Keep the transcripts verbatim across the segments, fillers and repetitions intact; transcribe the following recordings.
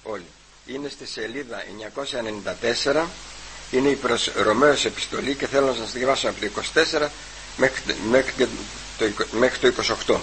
όλοι. Είναι στη σελίδα εννιακόσια ενενήντα τέσσερα, είναι η προς Ρωμαίος επιστολή και θέλω να σας τη διαβάσω από το είκοσι τέσσερα μέχρι, μέχρι, το, μέχρι το είκοσι οκτώ.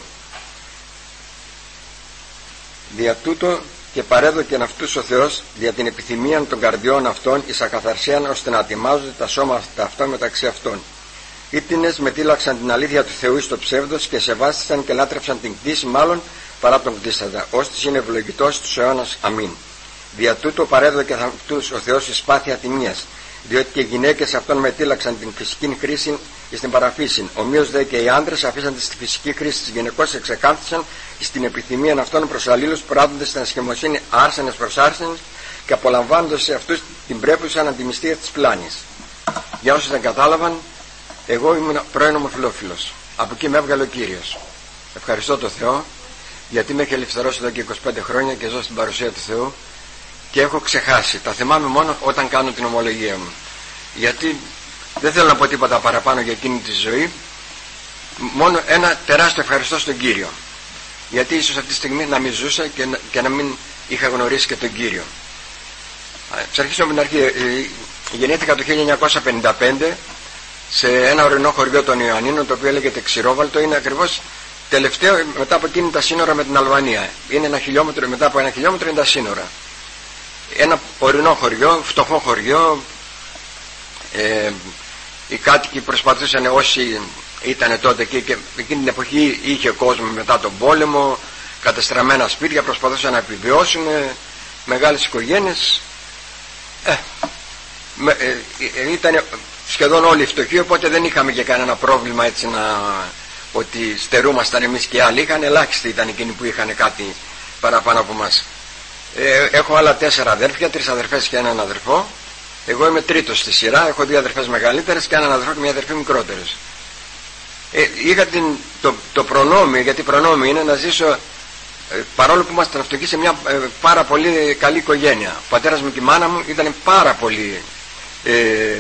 Δια τούτο και παρέδοκεν αυτούς ο Θεός δια την επιθυμία των καρδιών αυτών εις ακαθαρσίαν, ώστε να ετοιμάζονται τα σώματα αυτά μεταξύ αυτών. Ήτινες μετήλαξαν την αλήθεια του Θεού εις το ψεύδος και σεβάστησαν και λάτρεψαν την κτήση μάλλον παρά τον κτήσαντα, ώστις είναι ευλογητός τους αιώνας. Αμήν. Δια τούτο παρέδοκε αυτούς ο Θεός εις πάθη ατιμίας, διότι και οι γυναίκες αυτών μετήλαξαν την φυσική χρήση εις την παραφύση. Ομοίως δε και οι άντρες αφήσαν τη φυσική χρήση της γυναικός, εξεκάνθησαν στην επιθυμία αυτών προς αλλήλους, πράττοντας στην ασχημοσύνη άρσενες προς άρσενες και απολαμβάνοντας σε αυτούς την πρέπουσα αντιμυστία της πλάνης. Για όσοι δεν κατάλαβαν, εγώ ήμουν πρώην ομοφυλόφιλος. Από εκεί με έβγαλε ο Κύριος. Ευχαριστώ τον Θεό, γιατί με έχει ελευθερώσει εδώ και είκοσι πέντε χρόνια και ζω στην παρουσία του Θεού και έχω ξεχάσει. Τα θυμάμαι μόνο όταν κάνω την ομολογία μου. Γιατί δεν θέλω να πω τίποτα παραπάνω για εκείνη τη ζωή. Μόνο ένα τεράστιο ευχαριστώ στον Κύριο. Γιατί ίσως αυτή τη στιγμή να μην ζούσα και να, και να μην είχα γνωρίσει και τον Κύριο. Θα αρχίσω με την αρχή. Γεννήθηκα το χίλια εννιακόσια πενήντα πέντε σε ένα ορεινό χωριό των Ιωαννίνων, το οποίο λέγεται Ξηρόβαλτο. Είναι ακριβώς τελευταίο μετά από εκείνη τα σύνορα με την Αλβανία. Είναι ένα χιλιόμετρο, μετά από ένα χιλιόμετρο είναι τα σύνορα. Ένα ορεινό χωριό, φτωχό χωριό. Ε, οι κάτοικοι προσπαθούσαν, όσοι ήταν τότε εκεί, και εκείνη την εποχή είχε κόσμο μετά τον πόλεμο, κατεστραμμένα σπίτια, προσπαθούσαν να επιβιώσουν, μεγάλες οικογένειες. Ε, ε, ε, ήταν σχεδόν όλοι φτωχοί, οπότε δεν είχαμε και κανένα πρόβλημα έτσι να, ότι στερούμασταν εμείς και άλλοι. Είχαν ελάχιστοι, ήταν εκείνοι που είχαν κάτι παραπάνω από μας. Ε, έχω άλλα τέσσερα αδέρφια, τρεις αδερφές και έναν αδερφό. Εγώ είμαι τρίτος στη σειρά, έχω δύο αδερφές μεγαλύτερες και έναν αδερφό και μια αδερφή μικρότερες. Ε, είχα την, το, το προνόμιο, γιατί προνόμιο είναι να ζήσω, ε, παρόλο που ήμασταν φτωχοί, σε μια ε, πάρα πολύ καλή οικογένεια. Ο πατέρας μου και η μάνα μου ήταν πάρα πολύ ε,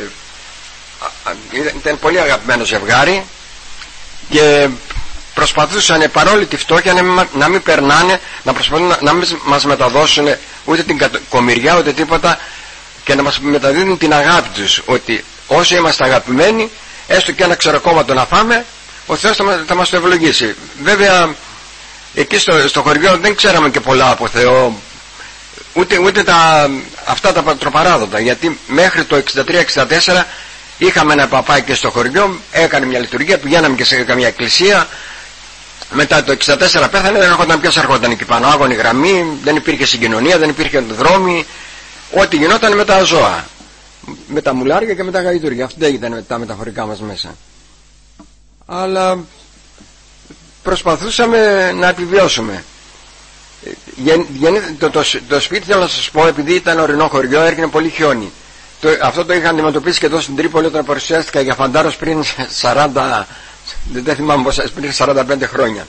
ήταν πολύ αγαπημένο ζευγάρι και προσπαθούσαν παρόλη τη φτώχεια να μην, να μην περνάνε, να προσπαθούν να, να μην μας μεταδώσουν ούτε την κακομοιριά ούτε τίποτα, και να μας μεταδίδουν την αγάπη τους, ότι όσο είμαστε αγαπημένοι, έστω και ένα ξεροκόμματο να φάμε, ο Θεός θα, θα μας το ευλογήσει. Βέβαια εκεί στο, στο χωριό δεν ξέραμε και πολλά από Θεό, ούτε, ούτε τα, αυτά τα πατροπαράδοτα, γιατί μέχρι το εξήντα τρία εξήντα τέσσερα είχαμε ένα παπάκι στο χωριό, έκανε μια λειτουργία, πηγαίναμε και σε καμιά εκκλησία. Μετά το εξήντα τέσσερα πέθανε, δεν έρχονταν, ποιος έρχονταν εκεί πάνω, άγωνη γραμμή, δεν υπήρχε συγκοινωνία, δεν υπήρχε δρόμοι, ό,τι γινόταν με τα ζώα, με τα μουλάρια και με τα γαϊδούρια. Αυτά ήταν τα μεταφορικά μας μέσα. Αλλά προσπαθούσαμε να επιβιώσουμε. Το, το, το σπίτι, θέλω να σας πω, επειδή ήταν ορεινό χωριό, έρχεται πολύ χιόνι. Το, αυτό το είχα αντιμετωπίσει και εδώ στην Τρίπολη όταν παρουσιάστηκα για φαντάρος πριν σαράντα, δεν θυμάμαι πόσα, πριν σαράντα πέντε χρόνια.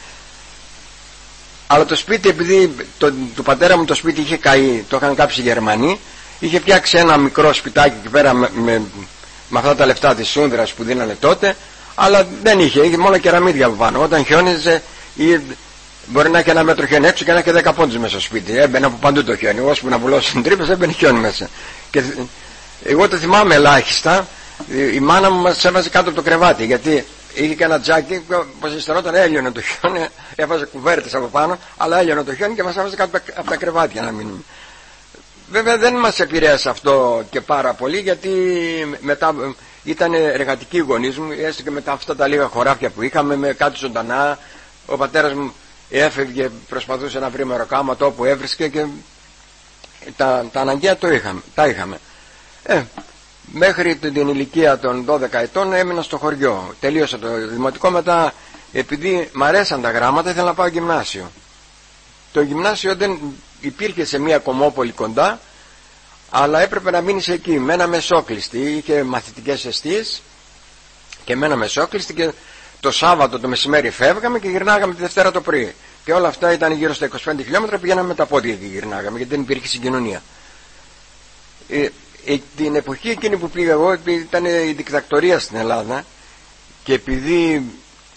Αλλά το σπίτι, επειδή το, του πατέρα μου το σπίτι είχε καεί, το είχαν κάψει οι Γερμανοί, είχε φτιάξει ένα μικρό σπιτάκι εκεί πέρα με, με, με αυτά τα λεφτά της Σούνδρας που δίνανε τότε, αλλά δεν είχε, είχε μόνο κεραμίδια από πάνω. Όταν χιόνιζε, ή, μπορεί να έχει ένα μέτρο χιόνι έξω και να έχει δέκα πόντους μέσα στο σπίτι. Έμπαινε από παντού το χιόνι. Ώσπου να βουλώσουν τρύπες, έμπαινε χιόνι μέσα. Και εγώ το θυμάμαι ελάχιστα. Η μάνα μου μας έβαζε κάτω από το κρεβάτι, γιατί είχε και ένα τζάκι που ζεστερόταν, έλειωνε το χιόνι, έβαζε κουβέρτες από πάνω, αλλά έλειωνε το χιόνι και μας έβαζε κάτω από τα κρεβάτια να μείνουμε. Βέβαια δεν μας επηρέασε αυτό και πάρα πολύ, γιατί μετά ήταν εργατικοί οι γονείς μου, έστω και μετά αυτά τα λίγα χωράφια που είχαμε με κάτι ζωντανά. Ο πατέρας μου έφευγε, προσπαθούσε να βρει μεροκάματο όπου έβρισκε και τα, τα αναγκαία το είχαμε, τα είχαμε. Ε, μέχρι την ηλικία των δώδεκα ετών έμεινα στο χωριό. Τελείωσα το δημοτικό, μετά επειδή μ' αρέσαν τα γράμματα ήθελα να πάω γυμνάσιο. Το γυμνάσιο δεν υπήρχε σε μια κομμόπολη κοντά, αλλά έπρεπε να μείνεις εκεί. Μέναμε μεσόκλειστη, είχε μαθητικές εστίες και μέναμε μεσόκλειστη, και το Σάββατο το μεσημέρι φεύγαμε και γυρνάγαμε τη Δευτέρα το πρωί. Και όλα αυτά ήταν γύρω στα είκοσι πέντε χιλιόμετρα, πηγαίναμε με τα πόδια και γυρνάγαμε, γιατί δεν υπήρχε συγκοινωνία. Ε, ε, την εποχή εκείνη που πήγα εγώ, ήταν η δικτακτορία στην Ελλάδα, και επειδή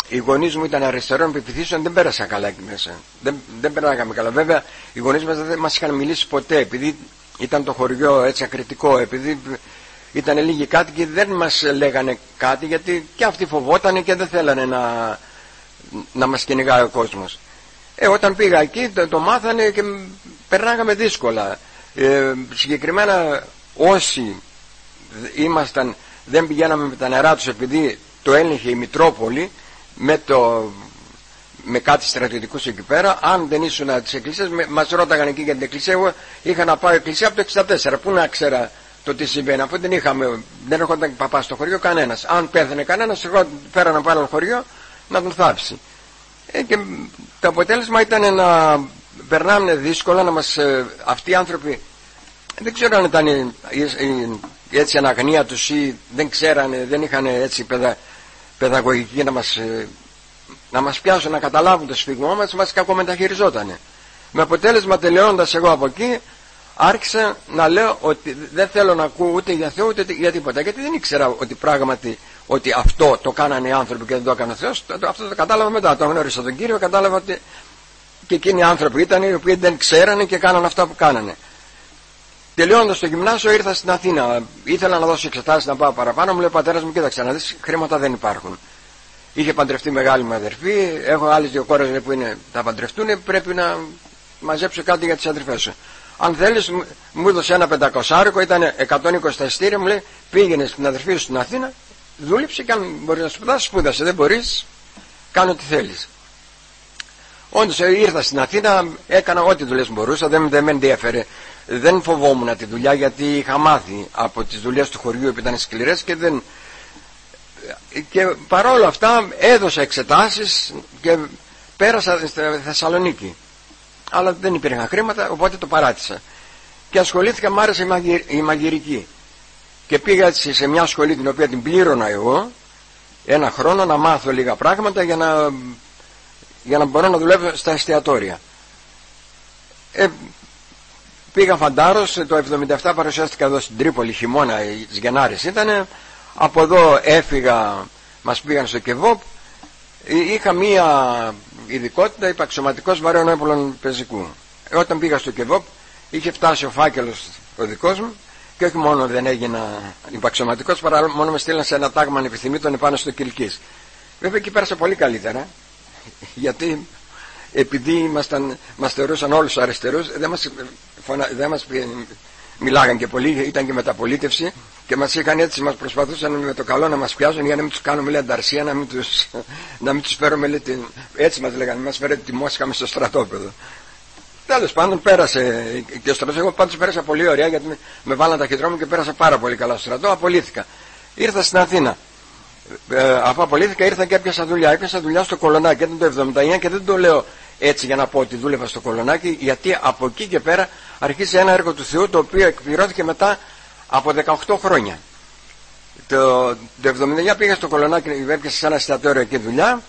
οι γονείς μου ήταν αριστερών πεποιθήσεων, δεν πέρασα καλά εκεί μέσα. Δεν, δεν περνάγαμε καλά. Βέβαια, οι γονείς μας δεν μας είχαν μιλήσει ποτέ, επειδή ήταν το χωριό έτσι ακριτικό, επειδή ήταν λίγοι κάτοικοι, δεν μας λέγανε κάτι, γιατί και αυτοί φοβότανε και δεν θέλανε να, να μας κυνηγάει ο κόσμος. Ε, όταν πήγα εκεί το, το μάθανε και περνάγαμε δύσκολα. Ε, συγκεκριμένα όσοι ήμασταν, δεν πηγαίναμε με τα νερά τους επειδή το έλεγχε η Μητρόπολη με, το, με κάτι στρατιωτικούς εκεί πέρα. Αν δεν ήσουν τις εκκλησίες, μας ρώταγαν εκεί για την εκκλησία. Εγώ είχα να πάω εκκλησία από το εξήντα τέσσερα, πού να ξέρα το τι συμβαίνει, αφού δεν είχαμε, δεν έρχονταν παπά στο χωριό κανένας. Αν πέθανε κανένας, εγώ φέρανε από άλλο χωριό να τον θάψει. Ε, και το αποτέλεσμα ήταν να περνάμε δύσκολα, να μας, ε, αυτοί οι άνθρωποι δεν ξέρω αν ήταν η, η, έτσι αναγνία τους ή δεν ξέρανε, δεν είχαν έτσι παιδα, παιδαγωγική να μας, ε, να μας πιάσουν, να καταλάβουν το σφίγμό μας, μας κακομεταχειριζότανε. Με αποτέλεσμα, τελειώνοντας εγώ από εκεί, άρχισα να λέω ότι δεν θέλω να ακούω ούτε για Θεό ούτε για τίποτα, γιατί δεν ήξερα ότι πράγματι ότι αυτό το κάνανε οι άνθρωποι και δεν το έκανε ο Θεός. Αυτό το κατάλαβα μετά, το γνώρισα τον Κύριο, κατάλαβα ότι και εκείνοι οι άνθρωποι ήταν οι οποίοι δεν ξέρανε και κάνανε αυτά που κάνανε. Τελειώνοντας το γυμνάσιο ήρθα στην Αθήνα, ήθελα να δώσω εξετάσεις να πάω παραπάνω, μου λέει ο πατέρας μου, κοίταξε να δεις, χρήματα δεν υπάρχουν. Είχε παντρευτεί μεγάλη μου αδερφή, έχω άλλες δύο κόρες που είναι, θα παντρευτούν, πρέπει να μαζέψω κάτι για τις αδερφές σου. Αν θέλεις, μου έδωσε ένα πεντακοσάρικο, ήταν εκατόν είκοσι τα εισιτήρια, μου λέει πήγαινε στην αδερφή σου στην Αθήνα, δούλεψε και αν μπορείς να σπουδάσεις, σπούδασε, δεν μπορείς, κάνω ό,τι θέλεις. Όντως ήρθα στην Αθήνα, έκανα ό,τι δουλειές μπορούσα, δεν, δεν με ενδιαφέρε, δεν φοβόμουν τη δουλειά γιατί είχα μάθει από τις δουλειές του χωριού που ήταν σκληρές και δεν... Και παρόλα αυτά έδωσα εξετάσεις και πέρασα στη Θεσσαλονίκη. Αλλά δεν υπήρχαν χρήματα, οπότε το παράτησα. Και ασχολήθηκα, μ' άρεσε η, μαγει, η μαγειρική. Και πήγα έτσι σε μια σχολή την οποία την πλήρωνα εγώ, ένα χρόνο να μάθω λίγα πράγματα για να, για να μπορώ να δουλεύω στα εστιατόρια. Ε, πήγα φαντάρος, το εβδομήντα επτά παρουσιάστηκα εδώ στην Τρίπολη, χειμώνα, τις Γενάρης ήτανε. Από εδώ έφυγα, μας πήγαν στο Κεβόπ. Είχα μία ειδικότητα, υπαξιωματικός βαρέων έπολων πεζικού. Ε, όταν πήγα στο Κεβόπ είχε φτάσει ο φάκελος ο δικός μου και όχι μόνο δεν έγινα υπαξιωματικός, παρά μόνο με στείλαν σε ένα τάγμα ανεπιθυμήτων επάνω στο Κιλκής. Βέβαια εκεί πέρασα πολύ καλύτερα, γιατί επειδή ήμασταν, μας θεωρούσαν όλους αριστερούς, δεν μας, φωνα, δεν μας μιλάγαν και πολύ, ήταν και μεταπολίτευση και μας είχαν έτσι, μας προσπαθούσαν με το καλό να μας πιάσουν για να μην τους κάνουμε λέει ανταρσία, να μην τους, να μην τους φέρουμε λέει, την, έτσι μας λέγανε, μας φέρετε τη Μόσχα μες στο στρατόπεδο. Τέλος πάντων πέρασε και ο στρατός, εγώ πάντως πέρασα πολύ ωραία γιατί με, με βάλαν ταχυδρόμο και πέρασα πάρα πολύ καλά στο στρατό, απολύθηκα. Ήρθα στην Αθήνα. Ε, αφού απολύθηκα ήρθα και έπιασα δουλειά. Έπιασα δουλειά στο Κολονάκι, ήταν το εβδομήντα εννιά και δεν το λέω έτσι για να πω ότι δούλευα στο Κολονάκι, γιατί από εκεί και πέρα αρχίζει ένα έργο του Θεού το οποίο εκπληρώθηκε μετά από δεκαοκτώ χρόνια. Το, το εβδομήντα εννιά πήγα στο Κολονάκι, έπιασα σε ένα εστιατόριο εκεί δουλειά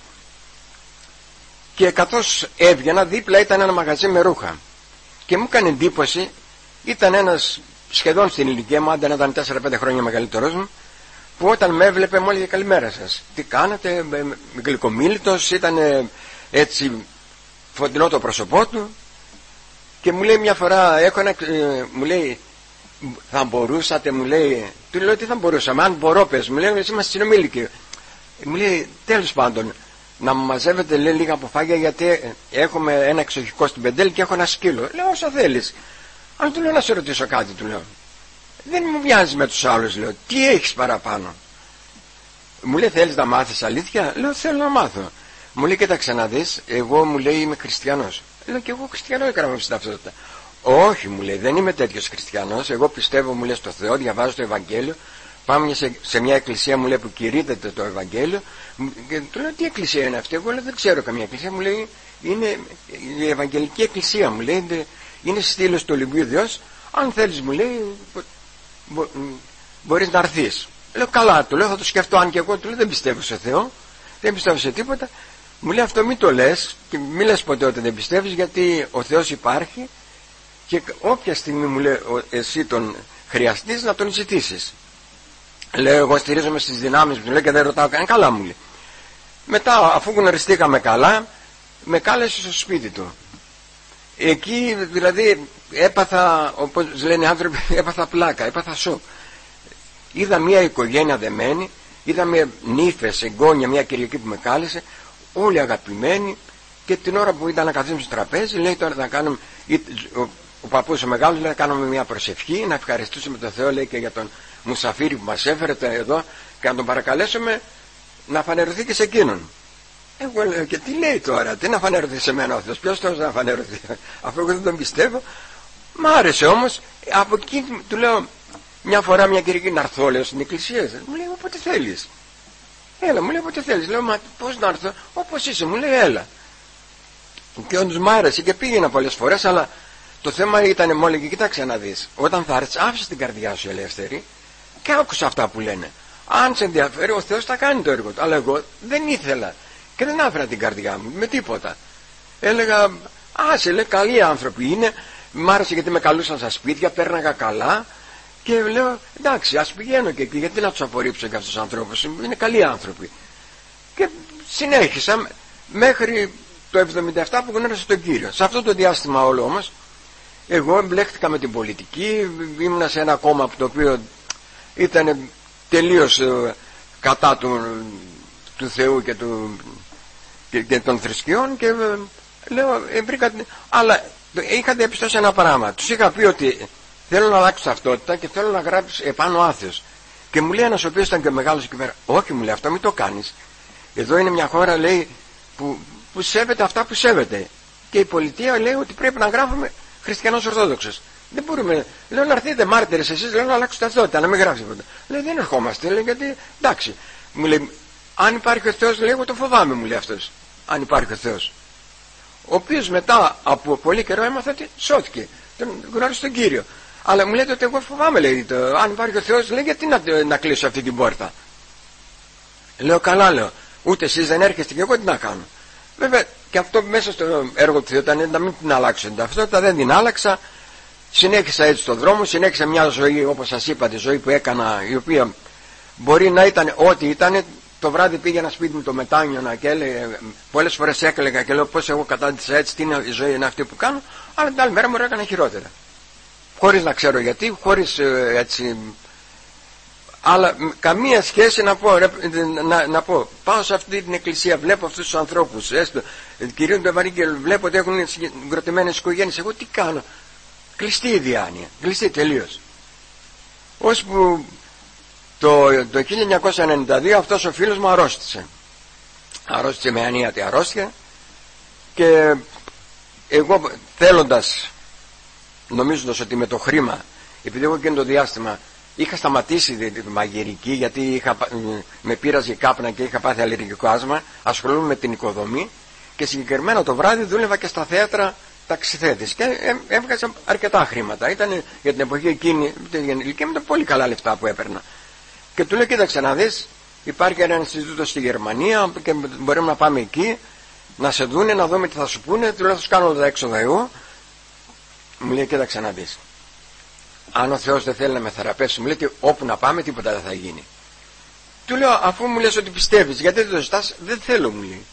και καθώς έβγαινα δίπλα ήταν ένα μαγαζί με ρούχα και μου έκανε εντύπωση, ήταν ένας σχεδόν στην ηλικία μου, άντε να ήταν τέσσερα πέντε χρόνια μεγαλύτερος μου, που όταν με έβλεπε μου έλεγε καλημέρα σας, τι κάνατε, γλυκομίλητος, ήταν έτσι φωτεινό το πρόσωπό του και μου λέει μια φορά έκανα, μου λέει θα μπορούσατε, μου λέει, του λέω τι θα μπορούσαμε, αν μπορώ πες, μου λέει εμείς είμαστε συνομήλικοι, μου λέει τέλος πάντων να μου μαζεύετε λέει λίγα αποφάγια γιατί έχουμε ένα εξοχικό στην Πεντέλη και έχω ένα σκύλο. Λέω όσο θέλεις, αν του λέω να σε ρωτήσω κάτι, του λέω δεν μου μοιάζει με τους άλλους, λέω τι έχεις παραπάνω. Μου λέει θέλεις να μάθεις αλήθεια, λέω θέλω να μάθω. Μου λέει κοίταξε να δεις, εγώ μου λέει είμαι χριστιανός. Λέω και εγώ χριστιανό έκανα με στην ταυτότητα. Όχι μου λέει δεν είμαι τέτοιος χριστιανός, εγώ πιστεύω μου λέει στο Θεό, διαβάζω το Ευαγγέλιο, πάμε σε, σε μια εκκλησία μου λέει που κηρύττεται το Ευαγγέλιο και του λέω τι εκκλησία είναι αυτή, εγώ λέω δεν ξέρω καμία εκκλησία, μου λέει είναι η Ευαγγελική Εκκλησία, μου λέει είναι, είναι στήλος του Ολυμπίου Διός, αν θέλεις μου λέει μπο, μπο, μπορείς να έρθεις. Λέω καλά, του λέω θα το σκεφτώ, αν και εγώ του λέω δεν πιστεύω σε Θεό, δεν πιστεύω σε τίποτα. Μου λέει αυτό μην το λες και μην λες ποτέ ότι δεν πιστεύεις, γιατί ο Θεός υπάρχει και όποια στιγμή μου λέει εσύ τον χρειαστείς να τον ζητήσεις. Λέω εγώ στηρίζομαι στις δυνάμεις μου, λέει, και δεν ρωτάω καν, καλά μου λέει. Μετά, αφού γνωριστήκαμε καλά, με κάλεσε στο σπίτι του. Εκεί δηλαδή έπαθα, όπως λένε οι άνθρωποι, έπαθα πλάκα, έπαθα σοκ. Είδα μια οικογένεια δεμένη, είδα μια νύφες, εγγόνια, μια Κυριακή που με κάλεσε, όλοι αγαπημένοι, και την ώρα που ήταν να καθίσουμε στο τραπέζι, λέει τώρα να κάνουμε, ο, ο παππούς ο μεγάλος λέει να κάνουμε μια προσευχή, να ευχαριστήσουμε τον Θεό, λέει, και για τον μουσαφίρι που μας έφερε εδώ, και να τον παρακαλέσουμε να φανερωθεί και σε εκείνον. Εγώ λέω, και τι λέει τώρα, τι να φανερωθεί σε μένα ο Θεός, ποιος Θεός να φανερωθεί, αφού εγώ δεν τον πιστεύω. Μ' άρεσε όμως, από εκεί του λέω, μια φορά μια Κυριακή να έρθω, λέω, στην εκκλησία. Μου λέει, όποτε θέλεις. Έλα, μου λέει, όποτε θέλεις. Λέω, μα πώς να έρθω, όπως είσαι, μου λέει, έλα. Και όντως μ' άρεσε και πήγαινα πολλές φορές, αλλά το θέμα ήταν, μου έλεγε, κοίταξε να δεις, όταν θα έρθεις, άφησε την καρδιά σου ελεύθερη και άκουσα αυτά που λένε. Αν σε ενδιαφέρει, ο Θεός θα κάνει το έργο του. Αλλά εγώ δεν ήθελα και δεν άφηνα την καρδιά μου με τίποτα. Έλεγα, άσε, λέει, καλοί άνθρωποι είναι. Μ' άρεσε γιατί με καλούσαν στα σπίτια, πέρναγα καλά. Και λέω, εντάξει, ας πηγαίνω και εκεί, γιατί να τους απορρίψω και αυτούς τους ανθρώπους, είναι καλοί άνθρωποι. Και συνέχισα μέχρι το εβδομήντα επτά που γνώρισα τον Κύριο. Σε αυτό το διάστημα όλο όμως, εγώ εμπλέχτηκα με την πολιτική, ήμουνα σε ένα κόμμα το οποίο ήταν τελείως κατά του, του Θεού και, του, και, και των θρησκειών, και λέω, βρήκα, αλλά είχα διαπιστώσει ένα πράγμα. Τους είχα πει ότι θέλω να αλλάξω ταυτότητα και θέλω να γράψω επάνω άθεος. Και μου λέει ένας ο οποίος ήταν και μεγάλος εκεί πέρα, όχι, μου λέει, αυτό μην το κάνεις. Εδώ είναι μια χώρα, λέει, που, που σέβεται αυτά που σέβεται. Και η πολιτεία λέει ότι πρέπει να γράφουμε χριστιανός Ορθόδοξος. Δεν μπορούμε, λέω, να έρθετε μάρτυρες εσείς, λέω, να αλλάξω ταυτότητα, να μην γράψω τίποτα. Λέει, δεν ερχόμαστε, λέει, γιατί εντάξει. Μου λέει, αν υπάρχει ο Θεός, λέει, εγώ το φοβάμαι, μου λέει αυτός. Αν υπάρχει ο Θεός. Ο οποίος μετά από πολύ καιρό έμαθα ότι σώθηκε. Τον γνώρισε τον Κύριο. Αλλά μου λέτε ότι εγώ φοβάμαι, λέει, το, αν υπάρχει ο Θεός, λέει, γιατί να, να κλείσω αυτή την πόρτα. Λέω, καλά, λέω, ούτε εσείς δεν έρχεστε και εγώ τι να κάνω. Βέβαια και αυτό μέσα στο έργο του Θεού ήταν να μην την αλλάξω την ταυτότητα, δεν την άλλαξα. Συνέχισα έτσι στον δρόμο, συνέχισα μια ζωή, όπως σας είπα, τη ζωή που έκανα, η οποία μπορεί να ήταν ό,τι ήταν. Το βράδυ πήγαινα σπίτι μου, το μετάνιωνα και έλεγε, πολλές φορές έκλαιγα και λέω, πώς εγώ κατάντησα έτσι, τι είναι η ζωή, είναι αυτή που κάνω. Αλλά την άλλη μέρα μου έκανα χειρότερα. Χωρίς να ξέρω γιατί, χωρίς ε, έτσι, αλλά καμία σχέση να πω, να, να πω, πάω σε αυτή την εκκλησία, βλέπω αυτούς τους ανθρώπους, έστω, κυρίως το Ευαγγέλιο, βλέπω ότι έχουν συγκροτημένες οικογένειες, εγώ τι κάνω, κλειστή η διάνοια, κλειστή τελείως. Ώσπου το, το χίλια εννιακόσια ενενήντα δύο αυτός ο φίλος μου αρρώστησε, αρρώστησε με ανίατη αρρώστια, και εγώ θέλοντας, νομίζοντας ότι με το χρήμα, επειδή εγώ και το διάστημα είχα σταματήσει τη μαγειρική, γιατί είχα, με πείραζε κάπνα και είχα πάθει αλλεργικό άσμα, ασχολούμαι με την οικοδομή και συγκεκριμένα το βράδυ δούλευα και στα θέατρα ταξιθέτης και έβγαζα αρκετά χρήματα. Ήταν για την εποχή εκείνη, την ηλικία μου, ήταν πολύ καλά λεφτά που έπαιρνα. Και του λέω, κοίταξε να δεις, υπάρχει ένα Ινστιτούτο στη Γερμανία και μπορούμε να πάμε εκεί, να σε δούνε, να δούμε τι θα σου πούνε. Του λέω, θα σου κάνω τα έξοδα εγώ. Μου λέει, κοίταξε να δεις, αν ο Θεός δεν θέλει να με θεραπεύσει, μου λέει, όπου να πάμε τίποτα δεν θα γίνει. Του λέω, αφού μου λες ότι πιστεύεις, γιατί δεν το ζητάς? Δεν θέλω, μου λέει.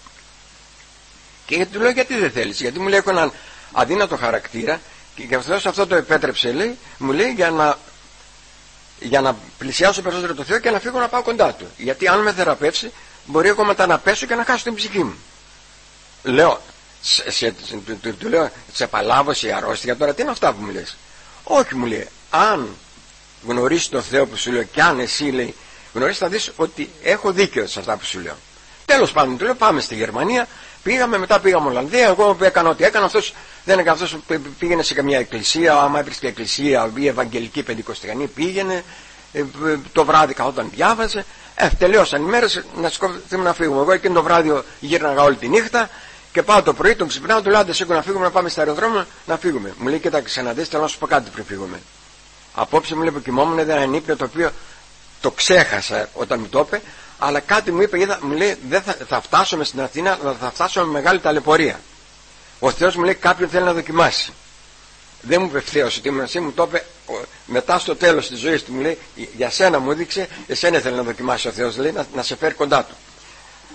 Και του λέω, γιατί δεν θέλεις? Γιατί μου λέει, έχω έναν αδύνατο χαρακτήρα και ο Θεός αυτό το επέτρεψε, λέει, μου λέει, για να, για να πλησιάσω περισσότερο το Θεό και να φύγω να πάω κοντά του. Γιατί αν με θεραπεύσει, μπορεί εγώ μετά να πέσω και να χάσω την ψυχή μου. Λέω, σε, σε, του, του, του λέω, σε παλάβωση, αρρώστια, τώρα τι είναι αυτά που μου λες? Όχι, μου λέει, αν γνωρίσεις τον Θεό που σου λέω και αν εσύ, λέει, γνωρίσεις, θα δεις ότι έχω δίκιο σε αυτά που σου λέω. Τέλος πάντων, του λέω, πάμε στη Γερμανία. Πήγαμε, μετά πήγαμε Ολλανδία. Εγώ έκανα ό,τι έκανα. Αυτός δεν έκανε, αυτός πήγαινε σε καμιά εκκλησία. Άμα έβρισκε εκκλησία, η Ευαγγελική Πεντηκοστιανή, πήγαινε. Ε, το βράδυ καθόταν, διάβαζε. Ε, τελείωσαν οι μέρες, να σηκωθούμε να φύγουμε. Εγώ εκείνο το βράδυ γύρναγα όλη τη νύχτα. Και πάω το πρωί, τον ξυπνάω, του λέω, άντε σήκω να φύγουμε, να πάμε στο αεροδρόμιο να φύγουμε. Μου λέει, κοίταξε να δεις, θέλω να σου πω κάτι πριν φύγουμε. Απόψε μου λέει που κοιμόμουν, ήταν ένα ύπνο το οποίο το ξέχασα όταν μου το είπε, αλλά κάτι μου είπε, είδα, μου λέει, δεν θα, θα φτάσουμε στην Αθήνα, αλλά θα φτάσουμε με μεγάλη ταλαιπωρία. Ο Θεός μου λέει, κάποιον θέλει να δοκιμάσει. Δεν μου είπε ευθέως ότι ήμουν εσύ, μου το είπε μετά στο τέλος της ζωής του, μου λέει, για σένα μου έδειξε, εσένα θέλει να δοκιμάσει ο Θεός, λέει, να, να σε φέρει κοντά του.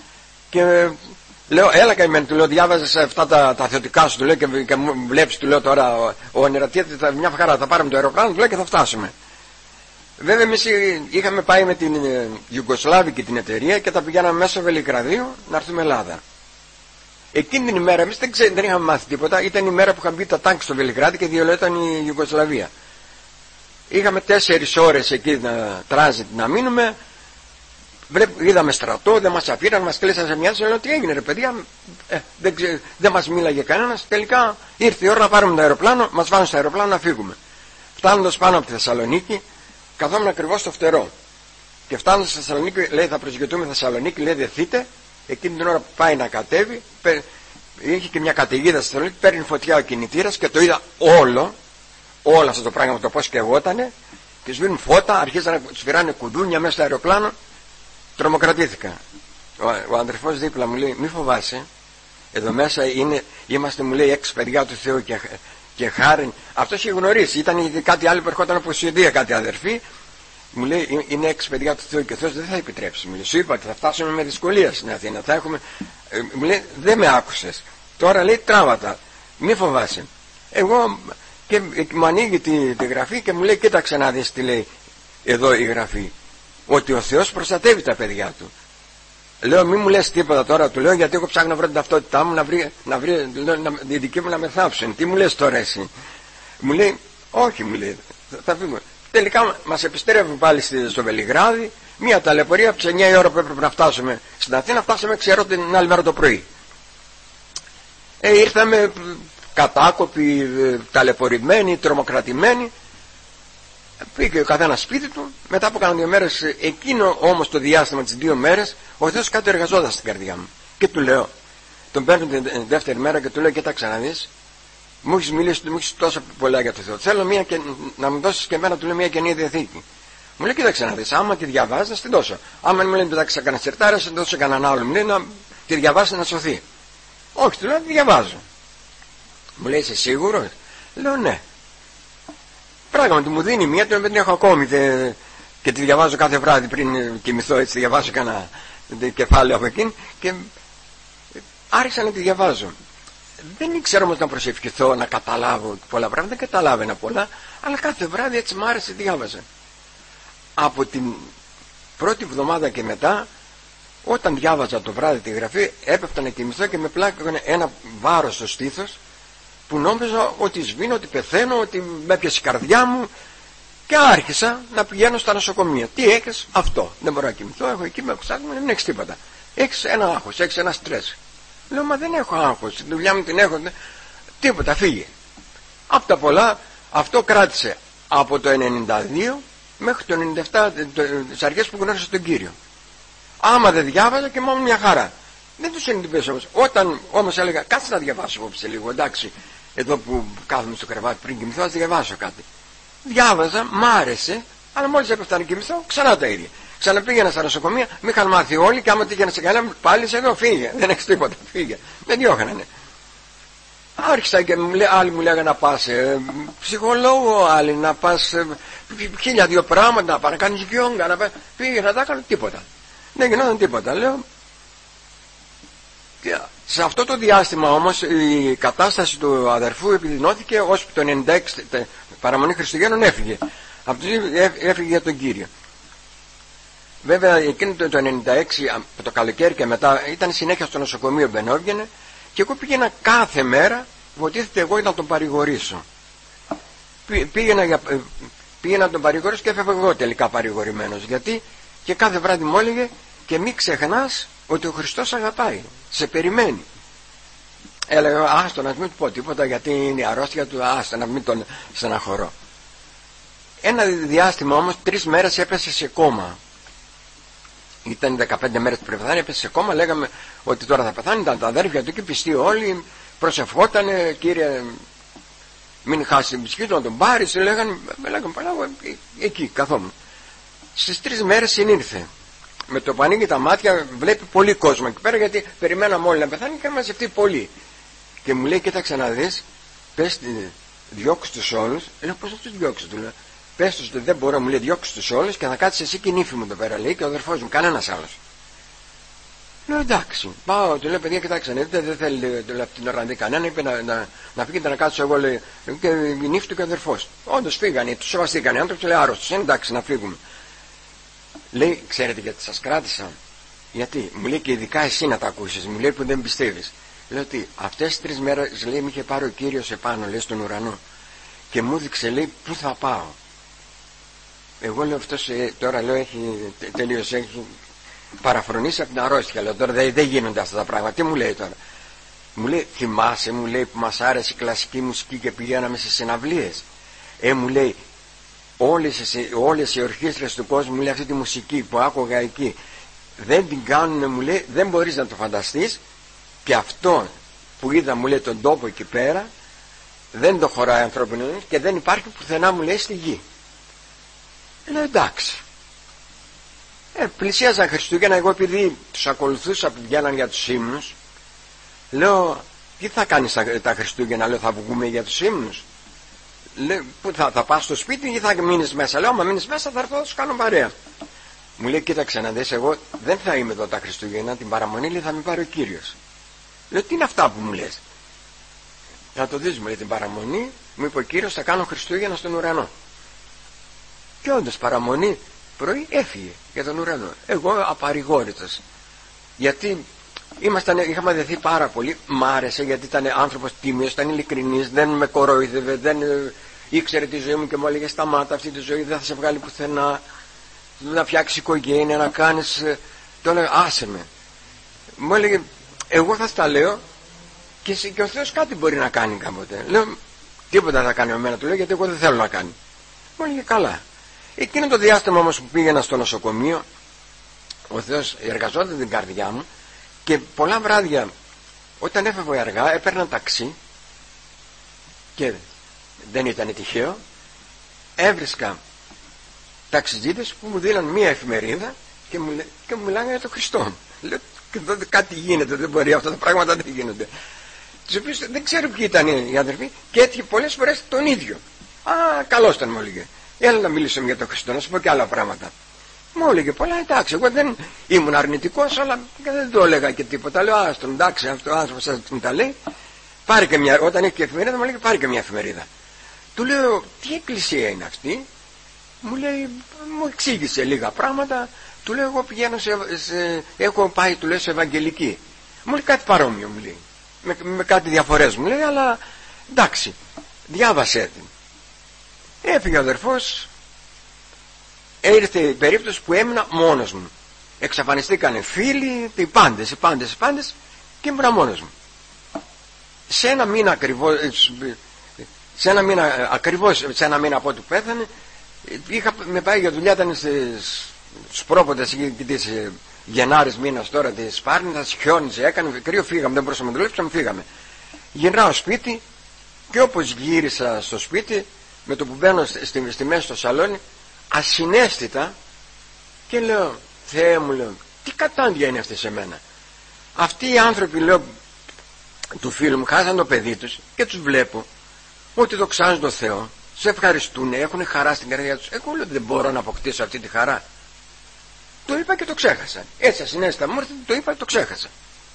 Και λέω, έλα καημένη, του λέω, διάβαζες αυτά τα, τα θεωτικά σου, του λέω, και, και μου βλέπεις, του λέω τώρα όνειρα, τι, μια χαρά, θα πάρουμε το αεροπλάνο, του λέω, και θα φτάσουμε. Βέβαια εμείς είχαμε πάει με την Ιουγκοσλάβικη την εταιρεία και τα πηγαίναμε μέσω Βελιγραδίου να έρθουμε Ελλάδα. Εκείνη την ημέρα εμείς δεν, ξέ, δεν είχαμε μάθει τίποτα, ήταν η μέρα που είχαν μπει τα τάγκ στο Βελιγράδι και διολέταν η Ιουγκοσλαβία. Είχαμε τέσσερις ώρες εκεί να τράζεται να μείνουμε. Βλέπ, είδαμε στρατό, δεν μας αφήραν, μας κλείσαν σε μια ζωή. Λέω, τι έγινε ρε παιδιά, ε, δεν, ξε, δεν μας μίλαγε κανένας. Τελικά ήρθε η ώρα να πάρουμε το αεροπλάνο, μας βάλουν στο αεροπλάνο να φύγουμε. Φτάνοντας πάνω από τη Θεσσαλονίκη, καθόμουν ακριβώς στο φτερό. Και φτάνοντας στη Θεσσαλονίκη, λέει, θα προσγειωθούμε Θεσσαλονίκη, λέει, δεθείτε. Εκείνη την ώρα που πάει να κατέβει, πε, είχε και μια καταιγίδα στη Θεσσαλονίκη, παίρνει φωτιά ο κινητήρας και το είδα όλο, όλο αυτό το πράγμα, το πώς σκευότανε, και σβήνουν φώτα, αρχίζαν να σφυράνε κουδούνια μέσα στο αεροπλάνο. Τρομοκρατήθηκα. Ο, ο αδερφός δίπλα μου λέει, μη φοβάσαι, εδώ μέσα είναι, είμαστε, μου λέει, έξι παιδιά του Θεού και, και χάριν. Αυτός είχε γνωρίσει, ήταν κάτι άλλο που ερχόταν από Σουηδία, κάτι αδερφή. Μου λέει, είναι έξι παιδιά του Θεού και ο Θεός δεν θα επιτρέψει. Μου λέει, σου είπα ότι θα φτάσουμε με δυσκολία στην Αθήνα. Θα έχουμε... Ε, μου λέει, δεν με άκουσες. Τώρα λέει, τράβατα, μη φοβάσαι. Εγώ και, και μου ανοίγει τη, τη γραφή και μου λέει, κοίταξε να δεις τι λέει εδώ η γραφή. Ότι ο Θεός προστατεύει τα παιδιά του. Λέω, μη μου λες τίποτα τώρα, του λέω, γιατί εγώ ψάχνω να βρω την ταυτότητά μου, να βρει, να βρει λέω, να, η δική μου να με θάψουν. Τι μου λες τώρα εσύ? Μου λέει, όχι, μου λέει, θα, θα φύγουμε. Τελικά μας επιστρέφουν πάλι στο Βελιγράδι, μια ταλαιπωρία από τις εννιά η ώρα που έπρεπε να φτάσουμε στην Αθήνα, φτάσαμε, ξέρω, την άλλη μέρα το πρωί. Ε, ήρθαμε κατάκοποι, ταλαιπωρημένοι, τρομοκρατημένοι. Πήγε ο καθένας σπίτι του. Μετά από κάνα δύο μέρες, εκείνο όμως το διάστημα τις δύο μέρες, ο Θεός κάτι εργαζόταν στην καρδιά μου. Και του λέω, τον παίρνω την δεύτερη μέρα και του λέω, κοίταξε να δεις, μου έχεις μιλήσει, μου έχεις τόσο πολλά για το Θεό. Θέλω μια και, να μου δώσεις και εμένα, του λέω, μια Καινή Διαθήκη. Μου λέει, κοίταξε να δεις, άμα τη διαβάζεις, να την δώσω. Άμα μου λέει, πετάξει κανένα σερτάρι, να την δώσω κανέναν άλλο. Μου λέει, να τη διαβάσει να σωθεί. Όχι, του λέω, τη διαβάζω. Μου λέει, είσαι σίγουρος? Λέω, ναι. Πράγματι μου δίνει μία, δεν την έχω ακόμη δε, και τη διαβάζω κάθε βράδυ πριν κοιμηθώ, έτσι τη διαβάζω κανένα κεφάλαιο από εκείνη και άρχισα να τη διαβάζω. Δεν ήξερα όμως να προσευχηθώ, να καταλάβω πολλά πράγματα, δεν καταλάβαινα πολλά, αλλά κάθε βράδυ έτσι μ' άρεσε, διάβαζα. Από την πρώτη εβδομάδα και μετά, όταν διάβαζα το βράδυ τη γραφή, έπεφτα να κοιμηθώ και με πλάκωνε ένα βάρος στο στήθος, που νόμιζα ότι σβήνω, ότι πεθαίνω, ότι με έπιασε η καρδιά μου, και άρχισα να πηγαίνω στα νοσοκομεία. Τι έχεις? Αυτό. Δεν μπορώ να κοιμηθώ, έχω εκεί με κουστάκι, δεν έχεις τίποτα. Έχεις ένα άγχος, έχεις ένα στρες. Λέω, μα δεν έχω άγχος, τη δουλειά μου την έχω, τίποτα, φύγε. Από τα πολλά, αυτό κράτησε από το ενενήντα δύο μέχρι το ενενήντα επτά, τις αρχές που γνώρισα τον Κύριο. Άμα δεν διάβαζα και μόνο μια χαρά. Δεν τους συνειδητοποιήσω όμως. Όταν όμως έλεγα, κάτσε να διαβάσω απόψε λίγο, εντάξει, εδώ που κάθομαι στο κρεβάτι πριν κοιμηθώ, ας διαβάσω κάτι. Διάβαζα, μ' άρεσε, αλλά μόλις έπεφτα να κοιμηθώ, ξανά τα ίδια. Ξαναπήγαινα στα νοσοκομεία, μη είχαν μάθει όλοι και άμα τύχαινα σε κανένα, πάλι σε εδώ, φύγε. Δεν έχεις τίποτα, φύγε. Δεν διώχνανε. Άρχισα και μου λέ, άλλοι μου λέγανε να πας ε, ψυχολόγο, άλλοι να πας ε, χίλια δύο πράγματα, να πας να κάνεις γιόγκα, να πας, πήγε να τα κάνω, τίποτα. Δεν γινόταν τίποτα, λέω. Και σε αυτό το διάστημα όμως η κατάσταση του αδερφού επιδεινώθηκε, ώσπου το ενενήντα έξι, παραμονή Χριστουγέννων, έφυγε. Από το έφυγε για τον Κύριο. Βέβαια εκείνο το, το ενενήντα έξι, από το καλοκαίρι και μετά, ήταν συνέχεια στο νοσοκομείο, μπαινόβγαινε, και εγώ πήγαινα κάθε μέρα, υποτίθεται εγώ να τον παρηγορήσω. Πήγαινα, για, πήγαινα να τον παρηγορήσω και έφευγα εγώ τελικά παρηγορημένος. Γιατί και κάθε βράδυ μου έλεγε, και μην ξεχνάς ότι ο Χριστός αγαπάει, σε περιμένει. Έλεγα, άστο να μην του πω τίποτα, γιατί είναι η αρρώστια του, άστο να μην τον στεναχωρώ. Ένα διάστημα όμως, τρεις μέρες έπεσε σε κόμμα. Ήταν δεκαπέντε μέρες που πρέπει να πεθάνει, έπεσε σε κόμμα. Λέγαμε ότι τώρα θα πεθάνει, ήταν τα αδέρφια του και πιστοί όλοι, προσευχότανε, κύριε μην χάσει την ψυχή του, να τον πάρεις, λέγανε, λέγανε πολλά, εκεί καθόμουν. Στις τρεις μέρες συνήλθε. Με το που ανοίγει τα μάτια βλέπει πολύ κόσμο εκεί πέρα, γιατί περιμέναμε όλοι να πεθάνει και μαζευτεί πολύ. Και μου λέει, κοίταξε να δεις, πες διώξεις τους όλους. Λέω, πώς θα τους διώξεις, του λέω. Πες τους, δεν μπορώ, μου λέει, διώξεις τους όλους και θα κάτσεις εσύ και η νύφη μου εδώ πέρα, λέει, και ο αδερφός μου, κανένας άλλος. Λέω εντάξει, πάω, του λέω παιδιά, κοιτάξτε, δείτε, δεν θέλει την ώρα να δει κανένα, είπε να, να, να πήγαινε να κάτσω εγώ, λέει, και η νύφη του και ο αδερφός. Όντως φύγανε, τους σεβαστήκαν οι άνθρωποι, λέει άρρωστος, εντάξει να φύγουμε. Λέει, ξέρετε γιατί σας κράτησα? Γιατί? Μου λέει και ειδικά εσύ να τα ακούσεις, μου λέει που δεν πιστεύεις. Λέω ότι αυτές τις τρεις μέρες, λέει, με είχε πάρει ο Κύριος επάνω, λέει, στον ουρανό και μου έδειξε, λέει, πού θα πάω. Εγώ λέω αυτός ε, τώρα, λέω, έχει τελείως, έχει παραφρονήσει από την αρρώστια. Λέω τώρα δεν, δεν γίνονται αυτά τα πράγματα. Τι μου λέει τώρα? Μου λέει, θυμάσαι, μου λέει, που μας άρεσε η κλασική μουσική και πηγαίναμε σε συναυλίες? Ε, μου λέει, όλες, όλες οι ορχήστρες του κόσμου, μου λέει, αυτή τη μουσική που άκουγα εκεί δεν την κάνουν, μου λέει, δεν μπορείς να το φανταστείς, και αυτό που είδα, μου λέει, τον τόπο εκεί πέρα δεν το χωράει ανθρώπινο και δεν υπάρχει πουθενά, μου λέει, στη γη. Λέω εντάξει. Ε, πλησίαζαν Χριστούγεννα, εγώ επειδή τους ακολουθούσα που βγαίναν για τους ύμνους, λέω, τι θα κάνεις τα, τα Χριστούγεννα? Λέω, θα βγούμε για τους ύμνους? Λέω, που θα, θα πας στο σπίτι ή θα μείνεις μέσα? Λέω, άμα μείνεις μέσα θα έρθω, θα σου κάνω παρέα. Μου λέει, κοίταξε να δεις, εγώ δεν θα είμαι εδώ τα Χριστούγεννα, την παραμονή, λέει, θα με πάρει ο Κύριος. Λέω, τι είναι αυτά που μου λες? Θα το δεις, μου λέει, την παραμονή, μου είπε ο Κύριος, θα κάνω Χριστούγεννα στον ουρανό. Και όντως παραμονή πρωί έφυγε για τον ουρανό. Εγώ απαρηγόρητος, γιατί ήμασταν, είχαμε δεθεί πάρα πολύ. Μ' άρεσε γιατί ήταν άνθρωπος τίμιος, ήταν ειλικρινής, δεν με κορόιδευε, δεν ε, ήξερε τη ζωή μου και μου έλεγε σταμάτα, αυτή τη ζωή δεν θα σε βγάλει πουθενά, να φτιάξεις οικογένεια, να κάνεις ε, το έλεγα, άσε με. Μου έλεγε, εγώ θα στα λέω και, και ο Θεός κάτι μπορεί να κάνει κάποτε. Λέω, τίποτα θα κάνει με μένα, του λέω, γιατί εγώ δεν θέλω να κάνει. Μου έλεγε, καλά. Εκείνο το διάστημα όμως που πήγαινα στο νοσοκομείο, ο Θεός εργαζόταν την καρδιά μου και πολλά βράδια όταν έφευγα αργά έπαιρνα ταξί και δεν ήταν τυχαίο, έβρισκα ταξιτζίδες που μου δίναν μία εφημερίδα και μου, και μου μιλάγανε για τον Χριστό. Λέω, κάτι γίνεται, δεν μπορεί, αυτά τα πράγματα δεν γίνονται. Τους οποίους δεν ξέρω ποιοι ήταν οι αδερφοί και έτυχε πολλές φορές τον ίδιο. Α, καλώς ήταν, μου έλεγε. Έλα να μιλήσουμε για τον Χριστό, να σου πω και άλλα πράγματα. Μου έλεγε πολλά, εντάξει, εγώ δεν ήμουν αρνητικός, αλλά δεν το έλεγα και τίποτα. Λέω, άστον, εντάξει, αυτό ο άνθρωπος σας μου τα λέει. Πάρε και μια, όταν έχει και εφημερίδα, μου λέει, πάρε και μια εφημερίδα. Του λέω, τι εκκλησία είναι αυτή? Μου λέει, μου εξήγησε λίγα πράγματα. Του λέω, εγώ πηγαίνω σε, σε έχω πάει, του λέω, σε Ευαγγελική. Μου λέει κάτι παρόμοιο, μου λέει, με, με κάτι διαφορές, μου λέει, αλλά εντάξει, διάβασέ την. Έφυγε ο αδερφός, ήρθε η περίπτωση που έμεινα μόνος μου. Εξαφανιστήκανε φίλοι, οι πάντες, οι πάντες, οι πάντες και ήμουνα μόνος μου. Σε ένα μήνα ακριβώς, σε ένα μήνα ακριβώς, σε ένα μήνα από ό,τι πέθανε, είχα, με πάει για δουλειά, ήταν στους πρόποντες της Γενάρης μήνας τώρα της Σπάρνηθας, χιόνιζε, έκανε κρύο, φύγαμε, δεν μπορούσαμε να δουλέψουμε, φύγαμε. Γυρνάω σπίτι και όπως γύρισα στο σπίτι, με το που μπαίνω στη, στη μέση στο σαλόνι, ασυναίσθητα, και λέω, Θεέ μου, λέω, τι κατάντια είναι αυτή σε μένα? Αυτοί οι άνθρωποι, λέω, του φίλου μου, χάσαν το παιδί τους και τους βλέπω ότι δοξάζουν τον Θεό, σε ευχαριστούν, έχουν χαρά στην καρδιά τους. Εγώ λέω, δεν μπορώ να αποκτήσω αυτή τη χαρά. Το είπα και το ξέχασα. Έτσι ασυναίσθητα μου ήρθε, το είπα και το ξέχασα.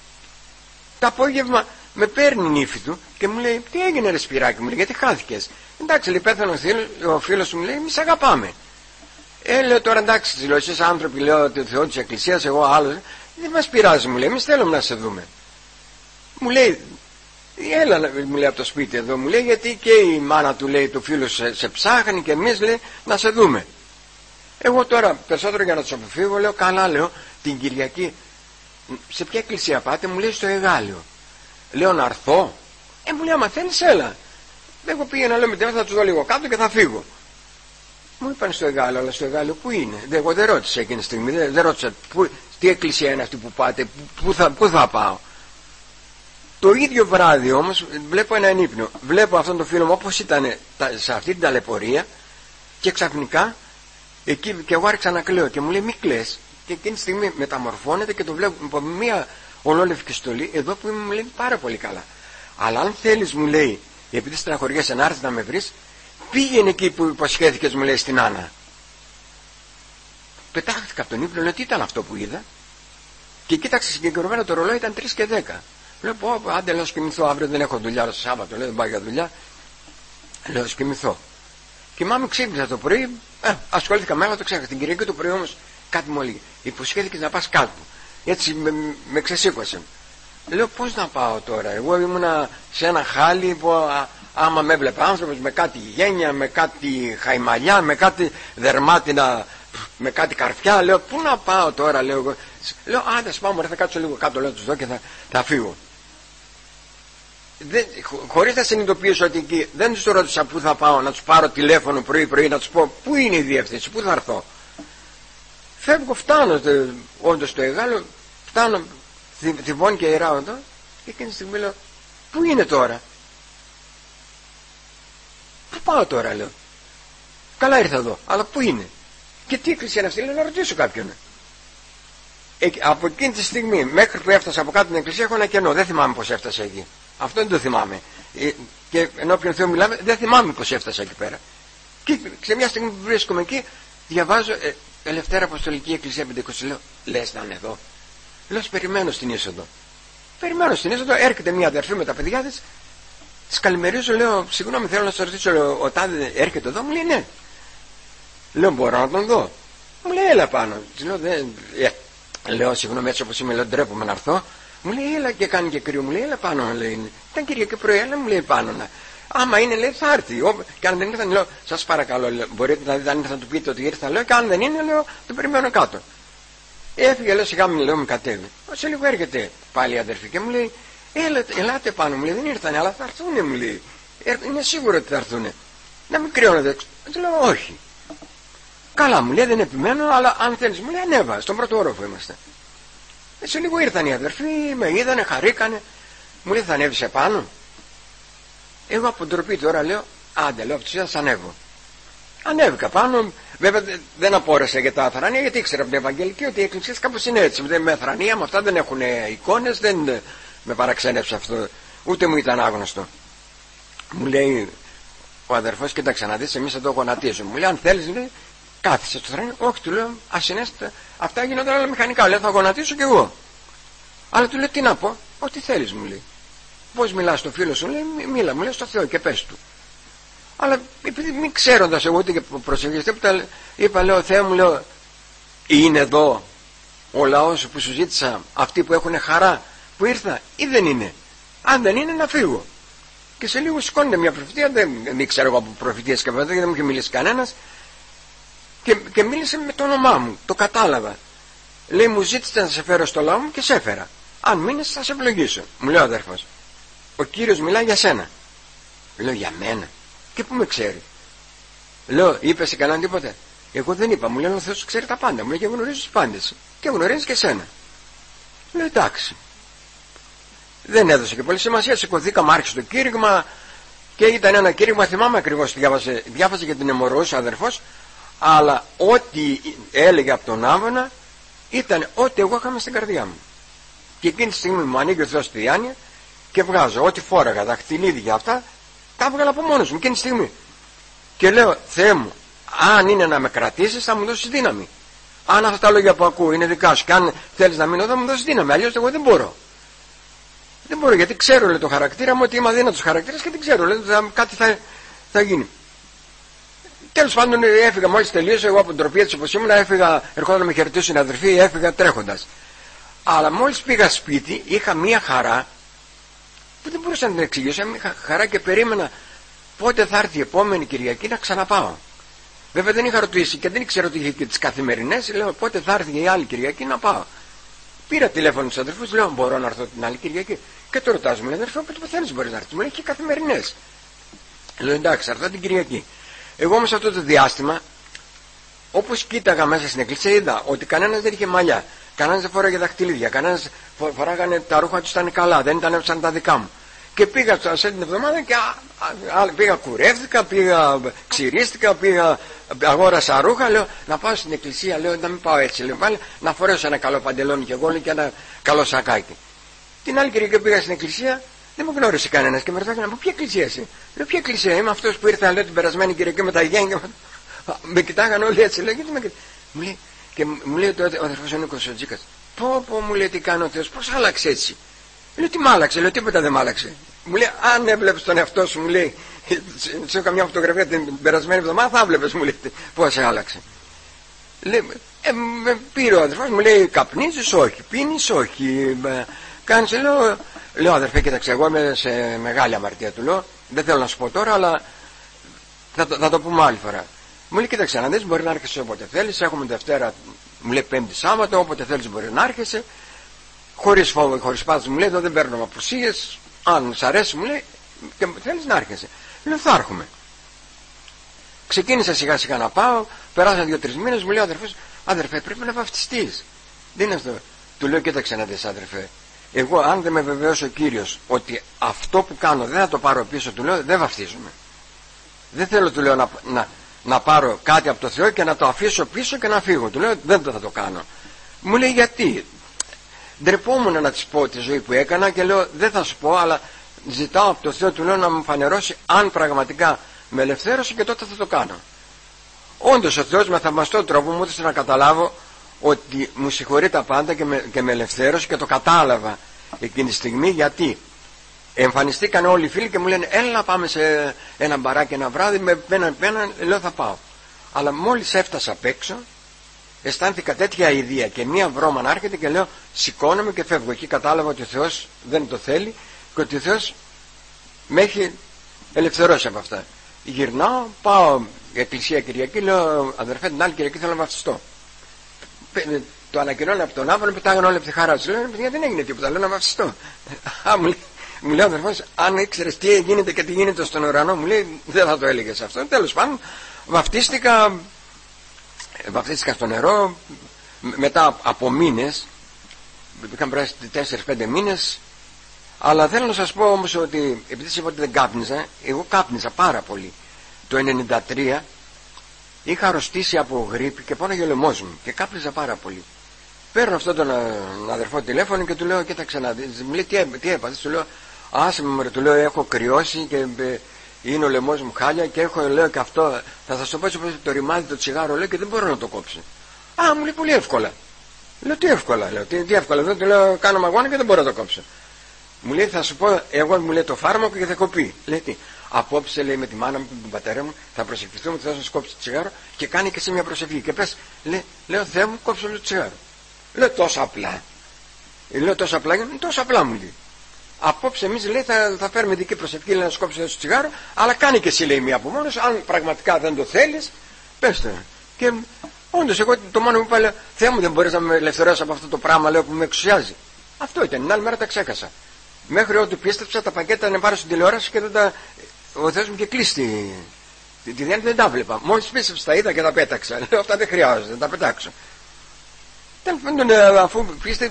Το απόγευμα με παίρνει η νύφη του και μου λέει, τι έγινε ρε Σπυράκι, μου λέει, γιατί χάθηκες? Εντάξει, λέει, πέθανε ο φίλος μου, λέει, εμείς αγαπάμε. Ε, λέω, τώρα εντάξει, λέω, εσείς άνθρωποι, λέω, το Θεό της Εκκλησίας, εγώ άλλος, δεν μας πειράζει, μου λέει, εμείς θέλουμε να σε δούμε. Μου λέει, έλα, μου λέει, από το σπίτι εδώ, μου λέει, γιατί και η μάνα του, λέει, του φίλου σε, σε ψάχνει και εμείς, λέει, να σε δούμε. Εγώ τώρα περισσότερο για να τους αποφύγω, λέω, καλά, λέω, την Κυριακή σε ποια εκκλησία πάτε? Μου λέει, στο Εγάλεο. Λέω, να έρθω? Ε, μου λέει, άμα θέλεις, έλα. Εγώ πήγαινα, λέω, με την θα του δω λίγο κάτω και θα φύγω. Μου είπαν στο Εγάλεο, αλλά στο Εγάλεο που είναι? Δεν, εγώ δεν ρώτησα εκείνη τη στιγμή, δεν, δεν ρώτησα που, τι εκκλησία είναι αυτή που πάτε, που, που, θα, που θα πάω. Το ίδιο βράδυ όμως βλέπω έναν ύπνο, βλέπω αυτόν τον φίλο μου όπως ήταν σε αυτή την ταλαιπωρία και ξαφνικά εκεί και εγώ άρχισα να κλαίω και μου λέει, μη κλαις. Και εκείνη τη στιγμή μεταμορφώνεται και το βλέπω από μια ολόλευκη στολή εδώ που μου λέει πάρα πολύ καλά. Αλλά αν θέλεις, μου λέει, επειδή στεναχωριέσαι να έρθεις να με βρεις, πήγαινε εκεί που υποσχέθηκες, μου λέει, στην Άννα. Πετάχτηκα από τον ύπνο, λέω, τι ήταν αυτό που είδα? Και κοίταξε συγκεκριμένα το ρολόι, ήταν τρεις και δέκα. Λέω, πω, άντε, λέω, σκοιμηθώ, αύριο δεν έχω δουλειά, το Σάββατο, λέω, δεν πάω για δουλειά. Λέω, σκοιμηθώ. Κοιμάμαι, ξύπνησα το πρωί, ε, ασχολήθηκα με άλλα, το ξέχασα. Την Κυριακή το πρωί όμως κάτι μου έλεγε, υποσχέθηκες να πας κάτω. Έτσι με, με ξεσήκωσε. Λέω, πώς να πάω τώρα, εγώ ήμουνα σε ένα χάλι που α, άμα με έβλεπε άνθρωπος με κάτι γένια, με κάτι χαϊμαλιά, με κάτι δερμάτινα, με κάτι καρφιά, λέω, πού να πάω τώρα, λέω εγώ. Λέω, άντε, ας πάω, μωρέ, θα κάτσω λίγο κάτω, λέω, τους δω και θα, θα φύγω. Δεν, χωρίς να συνειδητοποιήσω ότι εκεί δεν τους το ρώτησα πού θα πάω, να τους πάρω τηλέφωνο πρωί-πρωί, να τους πω πού είναι η διεύθυνση, πού θα έρθω. Φεύγω, φτάνω όντως στο Εγάλο, φτάνω Θηβών και Ιεράοντο, και εκείνη τη στιγμή λέω, πού είναι τώρα, πού πάω τώρα, λέω. Καλά ήρθα εδώ, αλλά πού είναι, και τι εκκλησία είναι αυτή, λέω, να ρωτήσω κάποιον. Ε, από εκείνη τη στιγμή μέχρι που έφτασα από κάτω την εκκλησία έχω ένα κενό, δεν θυμάμαι πως έφτασα εκεί. Αυτό δεν το θυμάμαι. Ε, και ενώπιον Θεού μιλάμε, δεν θυμάμαι πως έφτασα εκεί πέρα. Και σε μια στιγμή που βρίσκομαι εκεί, διαβάζω ε, Ελευθέρα Αποστολική Εκκλησία Πεντηκοστή. Λέω, λες να είναι εδώ. Λέω, περιμένω στην είσοδο. Περιμένω στην είσοδο, έρχεται μια αδερφή με τα παιδιά της, της καλημερίζω, λέω, συγγνώμη, θέλω να σας ρωτήσω, λέω, ο τάδε έρχεται εδώ, μου λέει ναι. Λέω, μπορώ να τον δω. Μου λέει, έλα πάνω. Λέω, δεν, ε, λέω, συγγνώμη, έτσι όπως είμαι, λέω, ντρέπομαι να έρθω. Μου λέει, έλα, και κάνει και κρύο, μου λέει, έλα πάνω, λέει. Ήταν Κυριακή πρωί, έλα, μου λέει, πάνω να. Άμα είναι, λέει, θα έρθει. Ό, και αν δεν ήρθαν, λέω, σας παρακαλώ, λέω, μπορείτε δηλαδή, αν ήρθαν να του πείτε ότι ήρθα, λέω, και αν δεν είναι, λέω, το περιμένω κάτω. Έφυγε, λέω, σιγά μου, λέω, με κατέβει. Σε λίγο έρχεται πάλι η αδερφή και μου λέει, έλα, ελάτε πάνω, μου λέει, δεν ήρθανε, αλλά θα έρθουνε, μου λέει. Είναι σίγουρο ότι θα έρθουνε. Να μην κρυώνετε. Του λέω, όχι. Καλά, μου λέει, δεν επιμένω, αλλά αν θέλεις, μου λέει, ανέβα, στον πρώτο όροφο είμαστε. Σε λίγο ήρθαν οι αδερφοί, με είδανε, χαρήκανε. Μου λέει, θα ανέβεις επάνω. Εγώ από ντροπή τώρα λέω, άντε, λέω, από τους ανέβω. Ανέβηκα πάνω, βέβαια δεν απόρρεσα για τα αθρανία, γιατί ήξερα από την Ευαγγελική ότι οι εκκλησίες κάπως είναι έτσι. Με αθρανία, με αυτά δεν έχουν εικόνες, δεν με παραξένεψε αυτό, ούτε μου ήταν άγνωστο. Μου λέει ο αδερφός, κοίταξε να δεις, εμείς θα το γονατίζουμε. Μου λέει, αν θέλεις, λέει, κάθισε στο θρανίο. Όχι, του λέω, ασυνέστητα, αυτά γίνονταν όλα μηχανικά. Λέω, θα γονατίσω κι εγώ. Αλλά του λέω, τι να πω, ό,τι θέλεις, μου λέει. Πώς μιλάς στο φίλο σου, λέει, μίλα, μου λέει, στο Θεό και πες του. Αλλά επειδή μην ξέροντας εγώ ούτε και προσευχές τίποτα, είπα, λέω, Θεέ μου, λέω, είναι εδώ ο λαός που σου ζήτησα, αυτοί που έχουν χαρά που ήρθα, ή δεν είναι. Αν δεν είναι, να φύγω. Και σε λίγο σηκώνεται μια προφητεία, δεν, δεν ξέρω εγώ από προφητείες και από δεν μου είχε μιλήσει κανένας, και, και μίλησε με το όνομά μου, το κατάλαβα. Λέει, μου ζήτησε να σε φέρω στο λαό μου και σε έφερα. Αν μείνεις θα σε ευλογήσω. Μου λέει ο αδερφός, ο Κύριος μιλάει για σένα. Λέω, για μένα? Και πού με ξέρει? Λέω, είπε σε κανέναν τίποτε? Εγώ δεν είπα. Μου λέει, ο Θεός ξέρει τα πάντα. Μου λέει, και γνωρίζει τους πάντες. Και γνωρίζει και σένα. Λέω, εντάξει. Δεν έδωσε και πολύ σημασία. Σηκωθήκαμε, άρχισε το κήρυγμα. Και ήταν ένα κήρυγμα, θυμάμαι ακριβώς τι διάβασε. Διάβασε για την αιμορροούσα αδερφός. Αλλά ό,τι έλεγε από τον Άβωνα ήταν ό,τι εγώ είχαμε στην καρδιά μου. Και εκείνη τη στιγμή μου ανοίγει ο Θεός τη διάνοια και βγάζω ό,τι φόραγα, τα χτυλίδια αυτά, τα έβγαλα από μόνος μου εκείνη τη στιγμή. Και λέω, Θεέ μου, αν είναι να με κρατήσεις, θα μου δώσεις δύναμη. Αν αυτά τα λόγια που ακούω είναι δικά σου, και αν θέλεις να μείνω, θα μου δώσεις δύναμη. Αλλιώς εγώ δεν μπορώ. Δεν μπορώ, γιατί ξέρω, λέει, το χαρακτήρα μου, ότι είμαι αδύνατος χαρακτήρας και δεν ξέρω, λέει, κάτι θα, θα γίνει. Τέλος πάντων, έφυγα μόλις τελείωσα. Εγώ από την τροπή έτσι όπως ήμουν, έφυγα, ερχόταν να με χαιρετήσουν οι αδερφοί, έφυγα τρέχοντας. Αλλά μόλις πήγα σπίτι, είχα μία χαρά που δεν μπορούσα να την εξηγήσω. Είχα χαρά και περίμενα πότε θα έρθει η επόμενη Κυριακή να ξαναπάω. Βέβαια δεν είχα ρωτήσει και δεν ήξερα ότι είχε και τις καθημερινές. Λέω, πότε θα έρθει η άλλη Κυριακή να πάω. Πήρα τηλέφωνο στους αδερφούς, λέω, μπορώ να έρθω την άλλη Κυριακή? Και το ρωτάζω, μου λέει, αδερφέ, όποτε θέλεις μπορείς να έρθεις. Μου λέει, και καθημερινές. Λέω, εντάξει, θα έρθω την Κυριακή. Εγώ όμως αυτό το διάστημα, όπως κοίταγα μέσα στην εκκλησία, είδα ότι κανένας δεν είχε μαλλιά, κανένας δεν φοράγε δαχτυλίδια, κανένας φοράγανε τα ρούχα του ήταν καλά, δεν ήταν σαν τα δικά μου. Και πήγα σε την εβδομάδα και α, α, α, πήγα κουρεύτηκα, πήγα ξυρίστηκα, πήγα, αγόρασα ρούχα, λέω να πάω στην εκκλησία, λέω να μην πάω έτσι, λέω πάλι να φορέσω ένα καλό παντελόνι και εγώ και ένα καλό σακάκι. Την άλλη Κυριακή πήγα στην εκκλησία. Δεν μου γνώρισε κανένας και με ρωτάγανε, από ποια εκκλησία είσαι? Λέω, ποια εκκλησία? Είμαι αυτός που ήρθα, λέω, την περασμένη Κυριακή με τα γένια. Με κοιτάγανε όλοι έτσι, λέω, γιατί με κοιτάγανε? Μου λέει, και μου λέει ο αδερφός ο Νίκος ο Τζίκας, Πω πω, μου λέει, τι κάνει ο Θεός, πώς άλλαξε έτσι. Λέω, τι μ' άλλαξε, λέω, τίποτα δεν μ' άλλαξε. Μου λέει, αν έβλεπες τον εαυτό σου, μου λέει, σε καμιά φωτογραφία την περασμένη εβδομάδα, θα έβλεπες, μου λέει, πώς σε άλλαξε. Λέει, ε, με πήρε ο αδερφός, μου λέει, καπνίζεις, όχι, πίνεις, όχι, κάνεις, λέω, λέω, αδερφέ, κοίταξε, εγώ είμαι σε μεγάλη αμαρτία, του λέω, δεν θέλω να σου πω τώρα, αλλά θα το, θα το πούμε άλλη φορά. Μου λέει, κοίταξε, να δεις, μπορεί να έρχεσαι όποτε θέλεις, έχουμε Δευτέρα, μου λέει, Πέμπτη Σάββατο, όποτε θέλεις μπορεί να έρχεσαι, χωρίς φόβο, χωρίς πάθος, μου λέει, εδώ δεν παίρνω απουσίες, αν σ' αρέσει, μου λέει, και θέλεις να έρχεσαι. Λέω, θα έρχομαι. Ξεκίνησα σιγά σιγά να πάω, περάσαν δύο-τρεις μήνες, μου λέει ο αδερφός, αδερφέ, πρέπει να βαφτιστείς. Δεν είναι αυτό. Του λέω, κοίταξε να δεις, αδερφέ, εγώ αν δεν με βεβαιώσει ο Κύριος ότι αυτό που κάνω δεν θα το πάρω πίσω, του λέω, δεν βαφτίζομαι. Δεν θέλω, του λέω, να, να, να πάρω κάτι από το Θεό και να το αφήσω πίσω και να φύγω. Του λέω, δεν το θα το κάνω. Μου λέει, γιατί? Ντρεπόμουν να της πω τη ζωή που έκανα και λέω, δεν θα σου πω, αλλά ζητάω από το Θεό, του λέω, να μου φανερώσει αν πραγματικά με ελευθέρωσε και τότε θα το κάνω. Όντως ο Θεός με θαυμαστό τρόπο μου έδωσε να καταλάβω ότι μου συγχωρεί τα πάντα και με, και με ελευθέρωσε, και το κατάλαβα εκείνη τη στιγμή, γιατί εμφανιστήκαν όλοι οι φίλοι και μου λένε, έλα πάμε σε ένα μπαράκι ένα βράδυ, με πέναν πέναν, λέω, θα πάω. Αλλά μόλις έφτασα απ' έξω αισθάνθηκα τέτοια αηδία και μία βρώμα να έρχεται και λέω, σηκώνομαι και φεύγω. Εκεί κατάλαβα ότι ο Θεός δεν το θέλει και ότι ο Θεός με έχει ελευθερώσει από αυτά. Γυρνάω, πάω εκκλησία Κυριακή, λέω, αδερφέ, την άλλη Κυριακή θέλω να βαφτιστώ. Το ανακοινώνω από τον Άβολο, πετάγανε όλοι από τη χαρά του. Λέω, παιδιά, δεν έγινε τίποτα, λέω να βαφτιστώ. Α, μου λέει, μου λέει ο αδερφός, αν ήξερες τι γίνεται και τι γίνεται στον ουρανό, μου λέει, δεν θα το έλεγες αυτό. Τέλος πάντων, βαφτίστηκα, βαφτίστηκα στο νερό, μετά από μήνες, είχαν περάσει τέσσερις πέντε μήνες. Αλλά θέλω να σας πω όμως ότι, επειδή σας είπα ότι δεν κάπνιζα, εγώ κάπνιζα πάρα πολύ. Το ενενήντα τρία είχα αρρωστήσει από γρίπη και πόναγε ο λαιμός μου και κάπνιζα πάρα πολύ. Παίρνω αυτόν τον αδερφό τηλέφωνο και του λέω, κοίταξε να δεις. Μου λέει, τι, τι έπαθες? Του λέω, άσε με μωρέ, του λέω, έχω κρυώσει και είναι ο λαιμός μου χάλια και έχω, λέω, και αυτό, θα σας το πω, το ρημάδι το τσιγάρο, λέω, και δεν μπορώ να το κόψω. Α, μου λέει, πολύ εύκολα. Λέω, τι εύκολα, λέω, τι, τι εύκολα, δεν του λέω, κάνω μαγώνα και δεν μπορώ να το κόψω. Μου λέει, θα σου πω, εγώ, μου λέει, το φάρμακο και θα κοπεί. Λέει, τι? Απόψε, λέει, με τη μάνα μου, τον πατέρα μου, θα προσευχηθούμε, θα σας κόψει το τσιγάρο και κάνει και σε μια προσευχή. Και πες, λέει, λέω, Θεέ μου, κόψε το τσιγάρο. Λέω, τόσο απλά. Λέω, τόσο απλά, τόσο απλά, μου λέει. Απόψε, εμείς, λέει, θα, θα φέρουμε δική προσευχή, λέει, να σου κόψει το τσιγάρο, αλλά κάνει και εσύ, λέει, μία από μόνος, αν πραγματικά δεν το θέλεις, πες το. Και όντως, εγώ το μόνο που είπα, λέω, Θεέ μου, δεν μπορείς να με ελευθερώσει από αυτό το πράγμα, λέω, που με εξουσιάζει. Αυτό ήταν, την άλλη μέρα τα ξέχασα. Μέχρι όταν πίστεψα, τα πακέτα να πάρω στην τηλεόραση και δεν τα... ο Θεός μου είχε κλείσει τη, τη, τη διάρκεια, δεν τα βλέπα. Μόλις πίστεψα τα είδα και τα πέταξα. Λέω, αυτά δεν χρειάζονται, δεν τα πετάξω. Τέλος πάντων, αφού πίστε,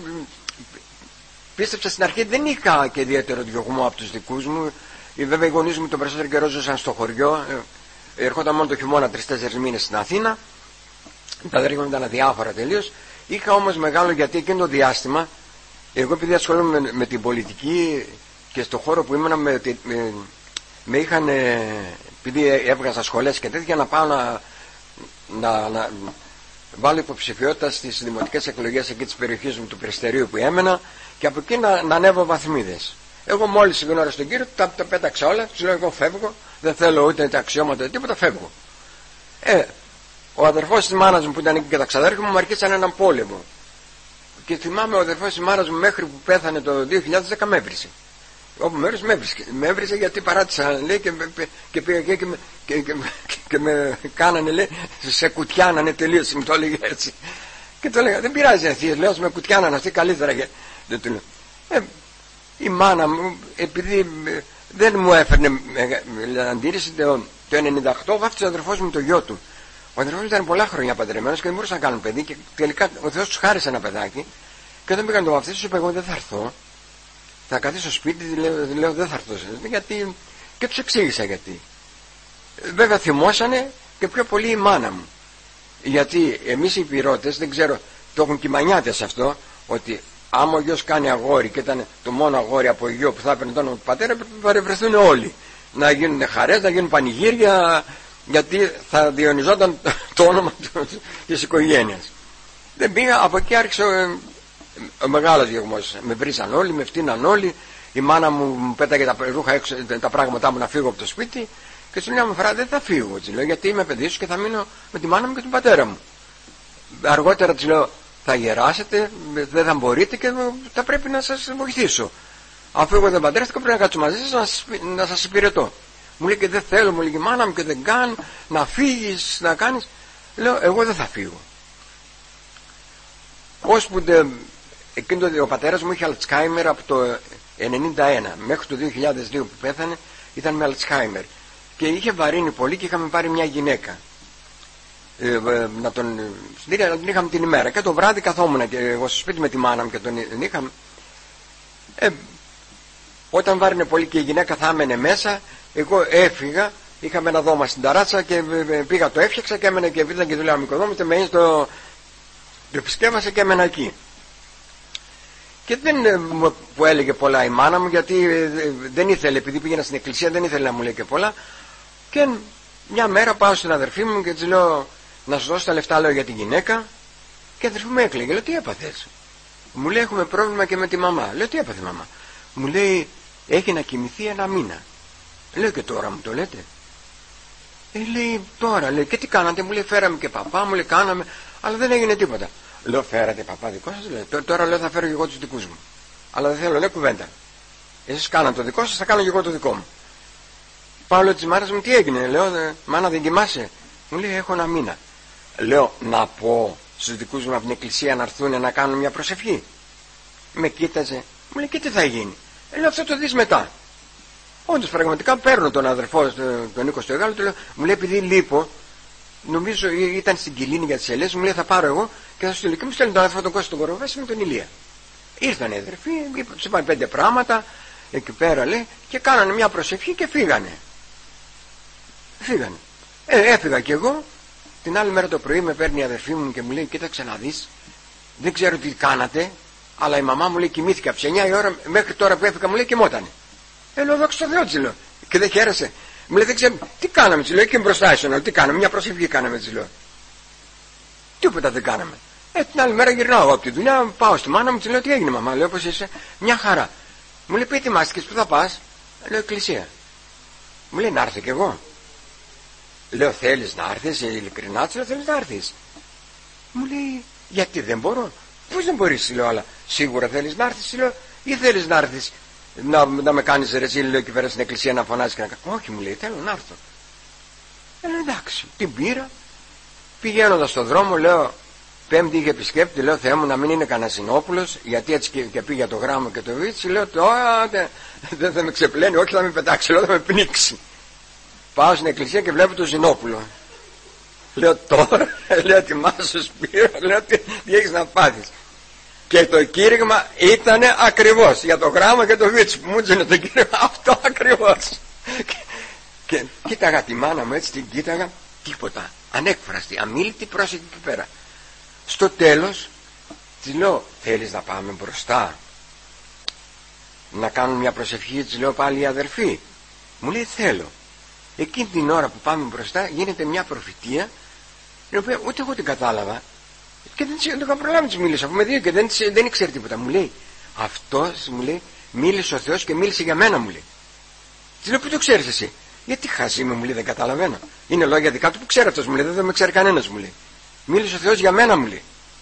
πίστεψα στην αρχή, δεν είχα και ιδιαίτερο διωγμό από τους δικούς μου. Βέβαια οι γονείς μου τον περισσότερο καιρό ζούσαν στο χωριό. Ερχόταν μόνο το χειμώνα τρεις-τέσσερις μήνες στην Αθήνα. Τα αδέρφια μου ήταν αδιάφορα τελείως. Είχα όμως μεγάλο, γιατί εκείνο το διάστημα, εγώ επειδή ασχολούμαι με, με την πολιτική και στο χώρο που ήμουν με, με, με είχαν, επειδή έβγαζα σχολές και τέτοια, να πάω να, να, να βάλω υποψηφιότητα στις δημοτικές εκλογές εκεί της περιοχής μου, του Περιστερίου που έμενα, και από εκεί να, να ανέβω βαθμίδες. Εγώ μόλις γνώρισα τον κύριο, τα, τα πέταξα όλα, τους λέω, εγώ φεύγω, δεν θέλω ούτε τα αξιώματα, τίποτα, φεύγω. Ε, ο αδερφός της μάνας μου που ήταν εκεί και τα ξαδέρφια μου μου αρχίσαν έναν πόλεμο. Και θυμάμαι ο αδερφός της μάνας μου μέχρι που πέθανε το δύο χιλιάδες δέκα με έβρισε. Όπου μέρος με έβρισε. Με έβρισε γιατί παράτησα, λέει, και, και πήγα και, και, και, και, και με κάνανε, λέει, σε κουτιάνανε τελείως, μου το έλεγε έτσι. Και το έλεγα, δεν πειράζει αθείες, λέω, με κουτιάνανε αυτοί καλύτερα. Και, δεν του λέω. Ε, η μάνα μου, επειδή δεν μου έφερνε αντίρρηση, το, το ενενήντα οκτώ βάφτισε ο αδερφός μου το γιο του. Ο αδερφός μου ήταν πολλά χρόνια παντρεμένος και δεν μπορούσαν να κάνουν παιδί, και τελικά ο Θεός τους χάρισε ένα παιδάκι. Και όταν πήγαν το βαφτίσιο, σου είπα, εγώ δεν θα έρθω. Θα καθίσω στο σπίτι, λέω, λέω δεν θα έρθω. Γιατί... Και τους εξήγησα γιατί. Βέβαια θυμώσανε και πιο πολύ η μάνα μου. Γιατί εμείς οι υπηρώτες, δεν ξέρω, το έχουν κυμανιάτες αυτό, ότι άμα ο γιος κάνει αγόρι και ήταν το μόνο αγόρι από γιο που θα έπαιρνε το όνομα του πατέρα, πρέπει να παρευρεθούν όλοι. Να γίνουν χαρές, να γίνουν πανηγύρια, γιατί θα διονυζόταν το όνομα της οικογένειας. Δεν πήγα, από εκεί άρχισε Ο μεγάλος γεγμός. Με βρίζαν όλοι, με φτύναν όλοι. Η μάνα μου πέταγε τα ρούχα έξω, τα πράγματά μου να φύγω από το σπίτι. Και σου λέω: Φρά, δεν θα φύγω. Της λέω, γιατί είμαι παιδί σου και θα μείνω με τη μάνα μου και τον πατέρα μου. Αργότερα της λέω: θα γεράσετε, δεν θα μπορείτε και θα πρέπει να σας βοηθήσω. Αφού εγώ δεν παντρεύτηκα, πρέπει να κάτσω μαζί σας να σας, να σας υπηρετώ. Μου λέει: και δεν θέλω, μου λέει η μάνα μου, και δεν κάνω να φύγεις, να κάνεις. Λέω: εγώ δεν θα φύγω. Ώσπου εκείνο το, ο πατέρας μου είχε Αλτσχάιμερ από το ενενήντα ένα μέχρι το δύο χιλιάδες δύο που πέθανε, ήταν με Αλτσχάιμερ και είχε βαρύνει πολύ και είχαμε πάρει μια γυναίκα ε, ε, να τον, να τον είχαμε την ημέρα και το βράδυ καθόμουν και εγώ στο σπίτι με τη μάνα μου και τον είχαμε. ε, όταν βάρινε πολύ και η γυναίκα θα έμενε μέσα, εγώ έφυγα, είχαμε ένα δώμα στην ταράτσα και πήγα, το έφτιαξα και έμενε και ήταν και δουλειά μου οικοδόμητε, με το, το επισκέβασε και έμενα εκεί. Και δεν μου έλεγε πολλά η μάνα μου, γιατί δεν ήθελε, επειδή πήγαινα στην εκκλησία δεν ήθελε να μου λέει και πολλά. Και μια μέρα πάω στην αδερφή μου και της λέω: να σου δώσω τα λεφτά, λέω, για τη γυναίκα. Και η αδερφή μου έκλαιγε. Λέω: τι έπαθες? Μου λέει: έχουμε πρόβλημα και με τη μαμά. Λέω: τι έπαθε η μαμά? Μου λέει: έχει να κοιμηθεί ένα μήνα. Λέω: και τώρα μου το λέτε? Ε, λέει: τώρα, λέει. Και τι κάνατε? Μου λέει: φέραμε και παπά, μου λέει, κάναμε, αλλά δεν έγινε τίποτα. Λέω: φέρατε παπά δικό σας? Λέει: τώρα, λέω, θα φέρω και εγώ τους δικούς μου. Αλλά δεν θέλω, λέει, κουβέντα. Εσείς κάνατε το δικό σας, θα κάνω και εγώ το δικό μου. Πάω, λέω, της μάνας μου: τι έγινε? Λέω: μάνα, δεν κοιμάσαι? Μου λέει: έχω ένα μήνα. Λέω: να πω στους δικούς μου από την εκκλησία να έρθουν να κάνουν μια προσευχή? Με κοίταζε, μου λέει: και τι θα γίνει? Λέω: αυτό το δεις μετά. Όντως πραγματικά παίρνω τον αδερφό, τον Νίκο στο Εγάλο, του λέω, μου λέει: επειδή λείπω, νομίζω ήταν στην Κιλίνη για τις ελιές, μου λέει: θα πάρω εγώ και θα σου στείλω. Και μου στέλνει τον αδερφό τον Κώστα τον Κοροβέση με τον Ηλία. Ήρθανε οι αδερφοί, τους είπαν πέντε πράγματα εκεί πέρα, λέει, και κάνανε μια προσευχή και φύγανε. Φύγανε. Ε, έφυγα κι εγώ. Την άλλη μέρα το πρωί με παίρνει η αδερφή μου και μου λέει: κοίταξε να δεις, δεν ξέρω τι κάνατε, αλλά η μαμά μου, λέει, κοιμήθηκε από τις εννιά η ώρα μέχρι τώρα που έφυγα, μου λέει, κοιμότανε. Ε, λέω: δόξα τω Θεώ, της λέω. Και δεν χαίρεσε. Μου λέει: δεν ξέρω τι κάναμε, της λέω, και μπροστά ήσουν, τι κάναμε, μια προσευχή κάναμε, της λέω. Τίποτα δεν κάναμε. Ε, την άλλη μέρα γυρνάω εγώ από τη δουλειά, πάω στη μάνα μου, της λέω: τι έγινε, μαμά? Λέω: πώς είσαι? Μια χαρά. Μου λέει: πού ετοιμάστηκες, πού θα πας? Λέω: εκκλησία. Μου λέει: να έρθω κι εγώ. Λέω: θέλεις να έρθεις? Ειλικρινά της λέω: θέλεις να έρθεις? Μου λέει: γιατί δεν μπορώ? Πώς δεν μπορείς? Λέω: αλλά σίγουρα θέλεις να έρθεις? Λέω: ή θέλεις να έρθεις να, να με κάνεις ρεζίλ, λέω, εκεί πέρα στην εκκλησία να φωνάζεις και να κάνεις? όχι, μου λέει, θέλω να έρθω. Ε, λέω: εντάξει. Την πήρα, πηγαίνοντας στον δρόμο, λέω, Πέμπτη είχε επισκέπτη, λέω: Θεέ μου, να μην είναι κανένα Συνόπουλος, γιατί έτσι και, και πήγε το γράμμα και το βίτσι. Λέω: τώρα δεν δε, δε με ξεπλένει, όχι, θα με πετάξει, λέω, θα με πνίξει. Πάω στην εκκλησία και βλέπω τον Ζηνόπουλο. Λέω: τώρα, λέω, ετοιμάσου Σπύρο, λέω, τι, τι έχεις να πάθεις? Και το κήρυγμα ήταν ακριβώς για το γράμμα και το βίτσι που μου έδινε το κήρυγμα, αυτό ακριβώς. Και, και κοίταγα τη μάνα μου, έτσι την κοίταγα, τίποτα, ανέκφραστη, αμίλητη, πρόσεχε εκεί πέρα. Στο τέλος της λέω: θέλεις να πάμε μπροστά να κάνουν μια προσευχή? Της λέω: πάλι η αδερφή. Μου λέει: θέλω. Εκείνη την ώρα που πάμε μπροστά γίνεται μια προφητεία, την οποία ούτε εγώ την κατάλαβα και δεν το είχα προλάβει, της μίλησα, αφού με δύο και δεν, δεν ήξερε τίποτα. Μου λέει: αυτός, μου λέει, μίλησε ο Θεός και μίλησε για μένα, μου λέει. Της λέω: πού το ξέρεις εσύ? Γιατί χαζή μου, μου λέει, δεν καταλαβαίνω. Είναι λόγια δικά του που ξέρει αυτός, μου λέει, δεν με ξέρει κανένας, μου λέει. Μίλησε ο Θεός για μένα, μου λέει.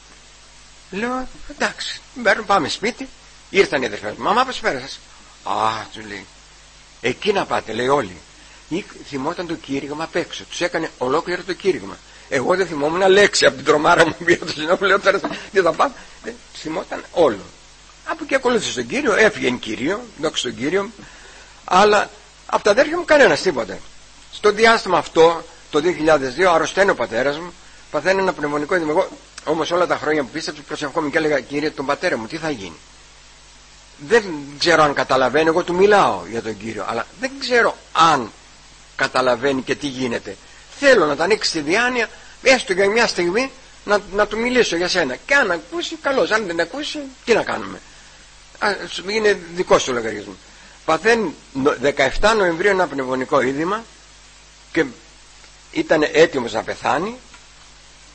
Λέω: εντάξει, πάμε σπίτι. Ήρθαν οι αδερφές μου. Μαμά, πώς πέρασες? Α, του λέει, εκεί να πάτε, λέει, όλοι. Ή θυμόταν το κήρυγμα απ' έξω. Τους έκανε ολόκληρο το κήρυγμα. Εγώ δεν θυμόμουν λέξη από την τρομάρα μου πήρε το Συνόπουλο. Λέω: τώρα τι θα πάμε? Δεν θυμόταν όλο. Από εκεί ακολούθησε τον Κύριο, έφυγε εν Κύριο, δόξα τον Κύριο. Αλλά από τα αδέρφια μου κανένας τίποτα. Στο διάστημα αυτό, το δύο χιλιάδες δύο, αρρωσταίνει ο πατέρας μου. Παθαίνει ένα πνευμονικό είδημα. Εγώ όμως όλα τα χρόνια που πίστεψα προσευχόμουν και έλεγα: Κύριε, τον πατέρα μου τι θα γίνει? Δεν ξέρω αν καταλαβαίνει, εγώ του μιλάω για τον Κύριο, αλλά δεν ξέρω αν καταλαβαίνει και τι γίνεται. Θέλω να τα ανοίξει τη διάνοια, έστω για μια στιγμή, να, να του μιλήσω για σένα. Και αν ακούσει, καλώς. Αν δεν ακούσει, τι να κάνουμε? Είναι δικό σου λογαριασμό. Παθαίνει δεκαεφτά Νοεμβρίου ένα πνευμονικό είδημα και ήταν έτοιμος να πεθάνει.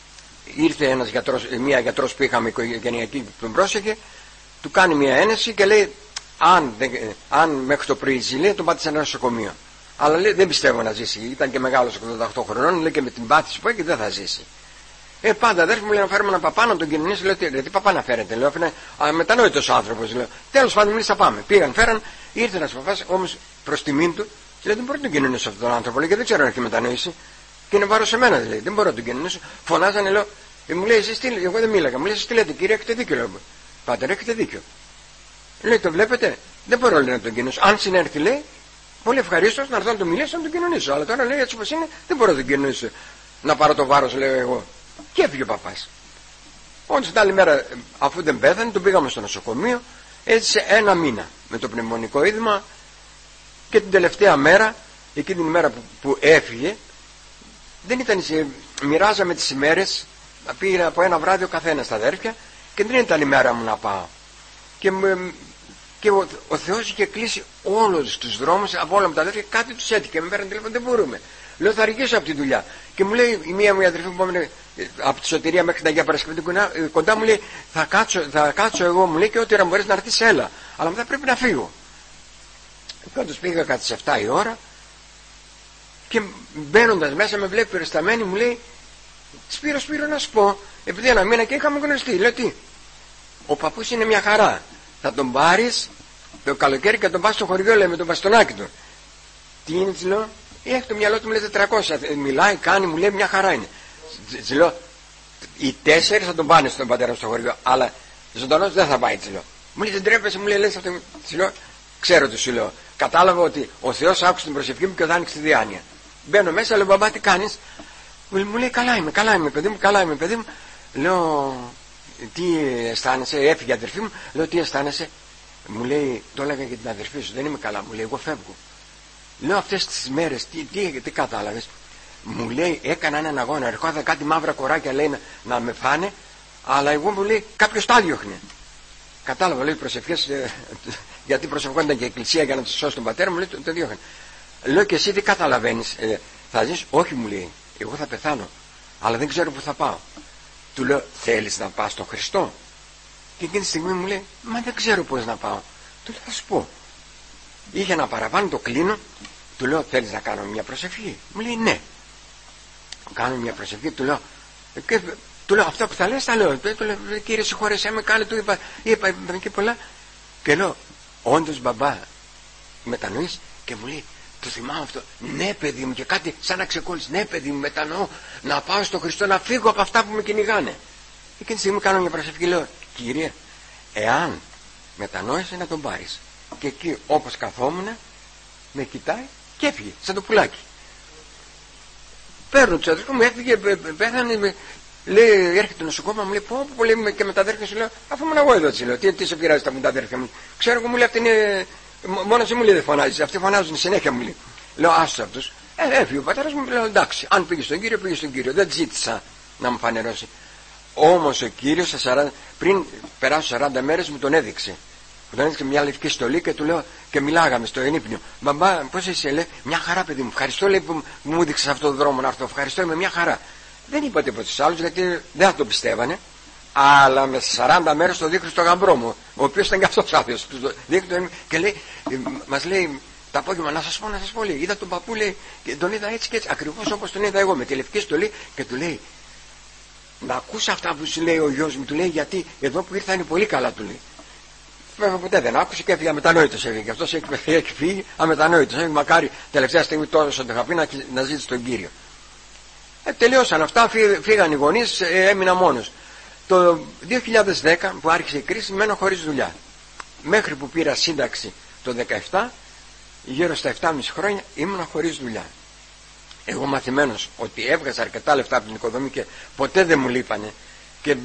ήρθε ένας γιατρός, μία γιατρός που είχαμε οικογενειακή που τον πρόσεχε, του κάνει μια ένεση και λέει αν, αν μέχρι το πρωί ζει, λέει, τον πάτε σε ένα νοσοκομείο. Αλλά λέει δεν πιστεύω να ζήσει, ήταν και μεγάλος ογδόντα οκτώ χρονών, λέει, και με την πάθηση που έχει δεν θα ζήσει. Ε, πάντα αδέρφη μου λέει να φέρουμε έναν παπά να τον κοινωνήσει. Λέω τι, τι παπά να φέρετε, λέω, είναι μετανόητος άνθρωπος. Τέλος πάντων, εμείς θα πάμε. Πήγαν, φέραν, ήρθε ένας παπάς, όμως προς τιμήν του, λέει δεν μπορώ να τον κοινωνήσω αυτόν τον άνθρωπο, λέει, και δεν ξέρω αν έχει μετανοήσει. Και είναι βάρος σε μένα, λέει, δεν μπορώ να τον κοινωνήσω. Φωνάζανε, λέω, ε, μου λέει, εσείς τι, εγώ δεν μίλαγα, μου λέει, εσείς τι λέτε, κύριε, έχετε δίκιο, λέω. Πάτερ, έχετε δίκιο. Λέει, το βλέπετε, δεν μπορώ λέει, να τον κοινωνήσω. Αν συνέρθει, λέει, πολύ ευχαρίστως να έρθω να τον μιλήσω, να τον κοινωνήσω. Αλλά τώρα λέει, έτσι όπως είναι, δεν μπορώ να τον κοινωνήσω. Να πάρω το βάρος, λέω εγώ. Και έφυγε ο παπάς. Όντως την άλλη μέρα, αφού δεν πέθανε, τον πήγαμε στο νοσοκομείο. Έτσι ένα μήνα με το πνευμονικό είδημα. Και την τελευταία μέρα, εκείνη την ημέρα που, που έφυγε, δεν ήταν, μοιράζαμε τις ημέρες. Πήγε από ένα βράδυ ο καθένας τα αδέρφια και δεν ήταν η μέρα μου να πάω. Και, και ο, ο Θεός είχε κλείσει όλους τους δρόμους από όλα μου τα αδέρφια, κάτι τους έτυχε. Με πέραν τηλέφωνο, δεν μπορούμε. Λέω θα αργήσω από τη δουλειά. Και μου λέει η μία μου η αδερφή που πάμε από τη Σωτηρία μέχρι την Αγία Παρασκευή κοντά, μου λέει θα κάτσω, θα κάτσω εγώ, μου λέει, και ό,τι ώρα μπορείς να έρθεις έλα. Αλλά μετά πρέπει να φύγω. Πάντως πήγα κάτι σε εφτά η ώρα και μπαίνοντας μέσα με βλέπει περισταμένη, μου λέει Σπύρο, Σπύρο να σου πω, επειδή ένα μήνα και είχαμε γνωριστεί. Λέω τι, ο παππούς είναι μια χαρά. Θα τον πάρεις το καλοκαίρι και τον πας στο χωριό, λέει, με τον μπαστονάκι του. Τι είναι, της λέω, έχει το μυαλό του, μου λέει τετρακόσια. Μιλάει, κάνει, μου λέει μια χαρά είναι. Της λέω, οι τέσσερις θα τον πάνε στον πατέρα στο χωριό, αλλά ζωντανός δεν θα πάει, της λέω. Μου λέει δεν τρέπεσαι, μου λέει λες αυτό. Της λέω, ξέρω τι σου λέω. Κατάλαβα ότι ο Θεός άκουσε την προσευχή μου και οδάνηξε τη διάνοια. Μπαίνω μέσα, λέω μπαμπά τι κάνεις. Μου λέει καλά είμαι, καλά είμαι παιδί μου, καλά είμαι παιδί μου. Λέω τι αισθάνεσαι, έφυγε η αδερφή μου. Λέω τι αισθάνεσαι. Μου λέει το έλεγα για την αδερφή σου, δεν είμαι καλά. Μου λέει εγώ φεύγω. Λέω αυτές τις μέρες τι, τι, τι κατάλαβες. Μου λέει έκανα έναν αγώνα, ερχόταν κάτι μαύρα κοράκια λέει να, να με φάνε, αλλά εγώ μου λέει κάποιος τα διώχνε. Κατάλαβα, λέει προσευχές, ε, γιατί προσευχόνταν και η εκκλησία για να του σώσει τον πατέρα μου, λέει το, το διώχνε. Λέω και εσύ τι καταλαβαίνεις, ε, θα ζεις. Όχι μου λέει, εγώ θα πεθάνω, αλλά δεν ξέρω που θα πάω. Του λέω θέλεις να πας στον Χριστό. Και εκείνη τη στιγμή μου λέει μα δεν ξέρω πώς να πάω. Του λέω θα σου πω. Είχε ένα παραπάνω, το κλείνω. Του λέω θέλεις να κάνω μια προσευχή. Μου λέει ναι. Κάνω μια προσευχή. Του λέω, και, του λέω αυτά που θα λες τα λέω. Του λέω κύριε συγχώρεσέ με, κάνε, του είπα, είπα, είπα και πολλά. Και λέω όντως μπαμπά μετανοείς. Και μου λέει το θυμάμαι αυτό. Ναι παιδί μου, και κάτι σαν να ξεκόλλησε. Ναι παιδί μου, μετανοώ να πάω στον Χριστό, να φύγω από αυτά που με κυνηγάνε. Εκείνη τη στιγμή κάνω μια προσευχή. Λέω κύριε, εάν μετανόησε να τον πάρεις. Και εκεί όπως καθόμουν με κοιτάει και έφυγε σαν το πουλάκι. Παίρνω τους αδερφούς μου, έφυγε, πέθανε, με, λέει, έρχεται το νοσοκόμα, μου λέει πω πω λέει, και με τα αδέρφια σου λέω αφού ήμουν εγώ εδώ, λέω, τι, τι σε πειράζει τα, τα αδέρφια μου. Ξέρω εγώ, μου λέει αυτή είναι, μόνο εσύ μου λέει δεν φωνάζεις, αυτοί φωνάζουν συνέχεια μου λέει. Λέω άσου αυτούς. Ε, έφυγε ο πατέρας μου, λέω εντάξει, αν πήγε στον Κύριο πήγε στον Κύριο, δεν ζήτησα να μου φανερώσει. Όμως ο Κύριος πριν περάσω σαράντα μέρες μου τον έδειξε. Μου τον έδειξε μια λευκή στολή και του λέω και μιλάγαμε στο ενύπνιο. Μπαμπά, πώς είσαι, λέει, μια χαρά παιδί μου. Ευχαριστώ, λέει, που μου έδειξε αυτόν τον δρόμο να έρθω. Ευχαριστώ, είμαι μια χαρά. Δεν είπα τίποτα στους άλλους γιατί δεν θα το πιστεύανε. Αλλά με σαράντα μέρες το δείχνω στο γαμπρό μου, ο οποίος ήταν και αυτός άθεος. Και λέει, μας λέει το απόγευμα, να σας πω, να σας πω, λέει, είδα τον παππού, λέει, και τον είδα έτσι και έτσι, ακριβώς όπως τον είδα εγώ, με τη λευκή στολή και του λέει. Να ακούσει αυτά που σου λέει ο γιος μου, του λέει, γιατί εδώ που ήρθα είναι πολύ καλά, του λέει. Βέβαια ποτέ δεν άκουσε και έφυγε αμετανόητος, έφυγε και αυτός έχει φύγει αμετανόητος, έφυγε μακάρι τελευταία στιγμή τόσο το είχα πει να, να ζήτησε τον Κύριο. Ε, τελειώσαν αυτά, φύ, φύγαν οι γονείς, ε, έμεινα μόνος. Το δύο χιλιάδες δέκα που άρχισε η κρίση μένω χωρίς δουλειά. Μέχρι που πήρα σύνταξη το δεκαεπτά, γύρω στα επτά και μισό χρόνια ήμουν χωρίς δουλειά. Εγώ μαθημένος ότι έβγαζα αρκετά λεφτά από την οικοδομή και ποτέ δεν μου λείπανε. Και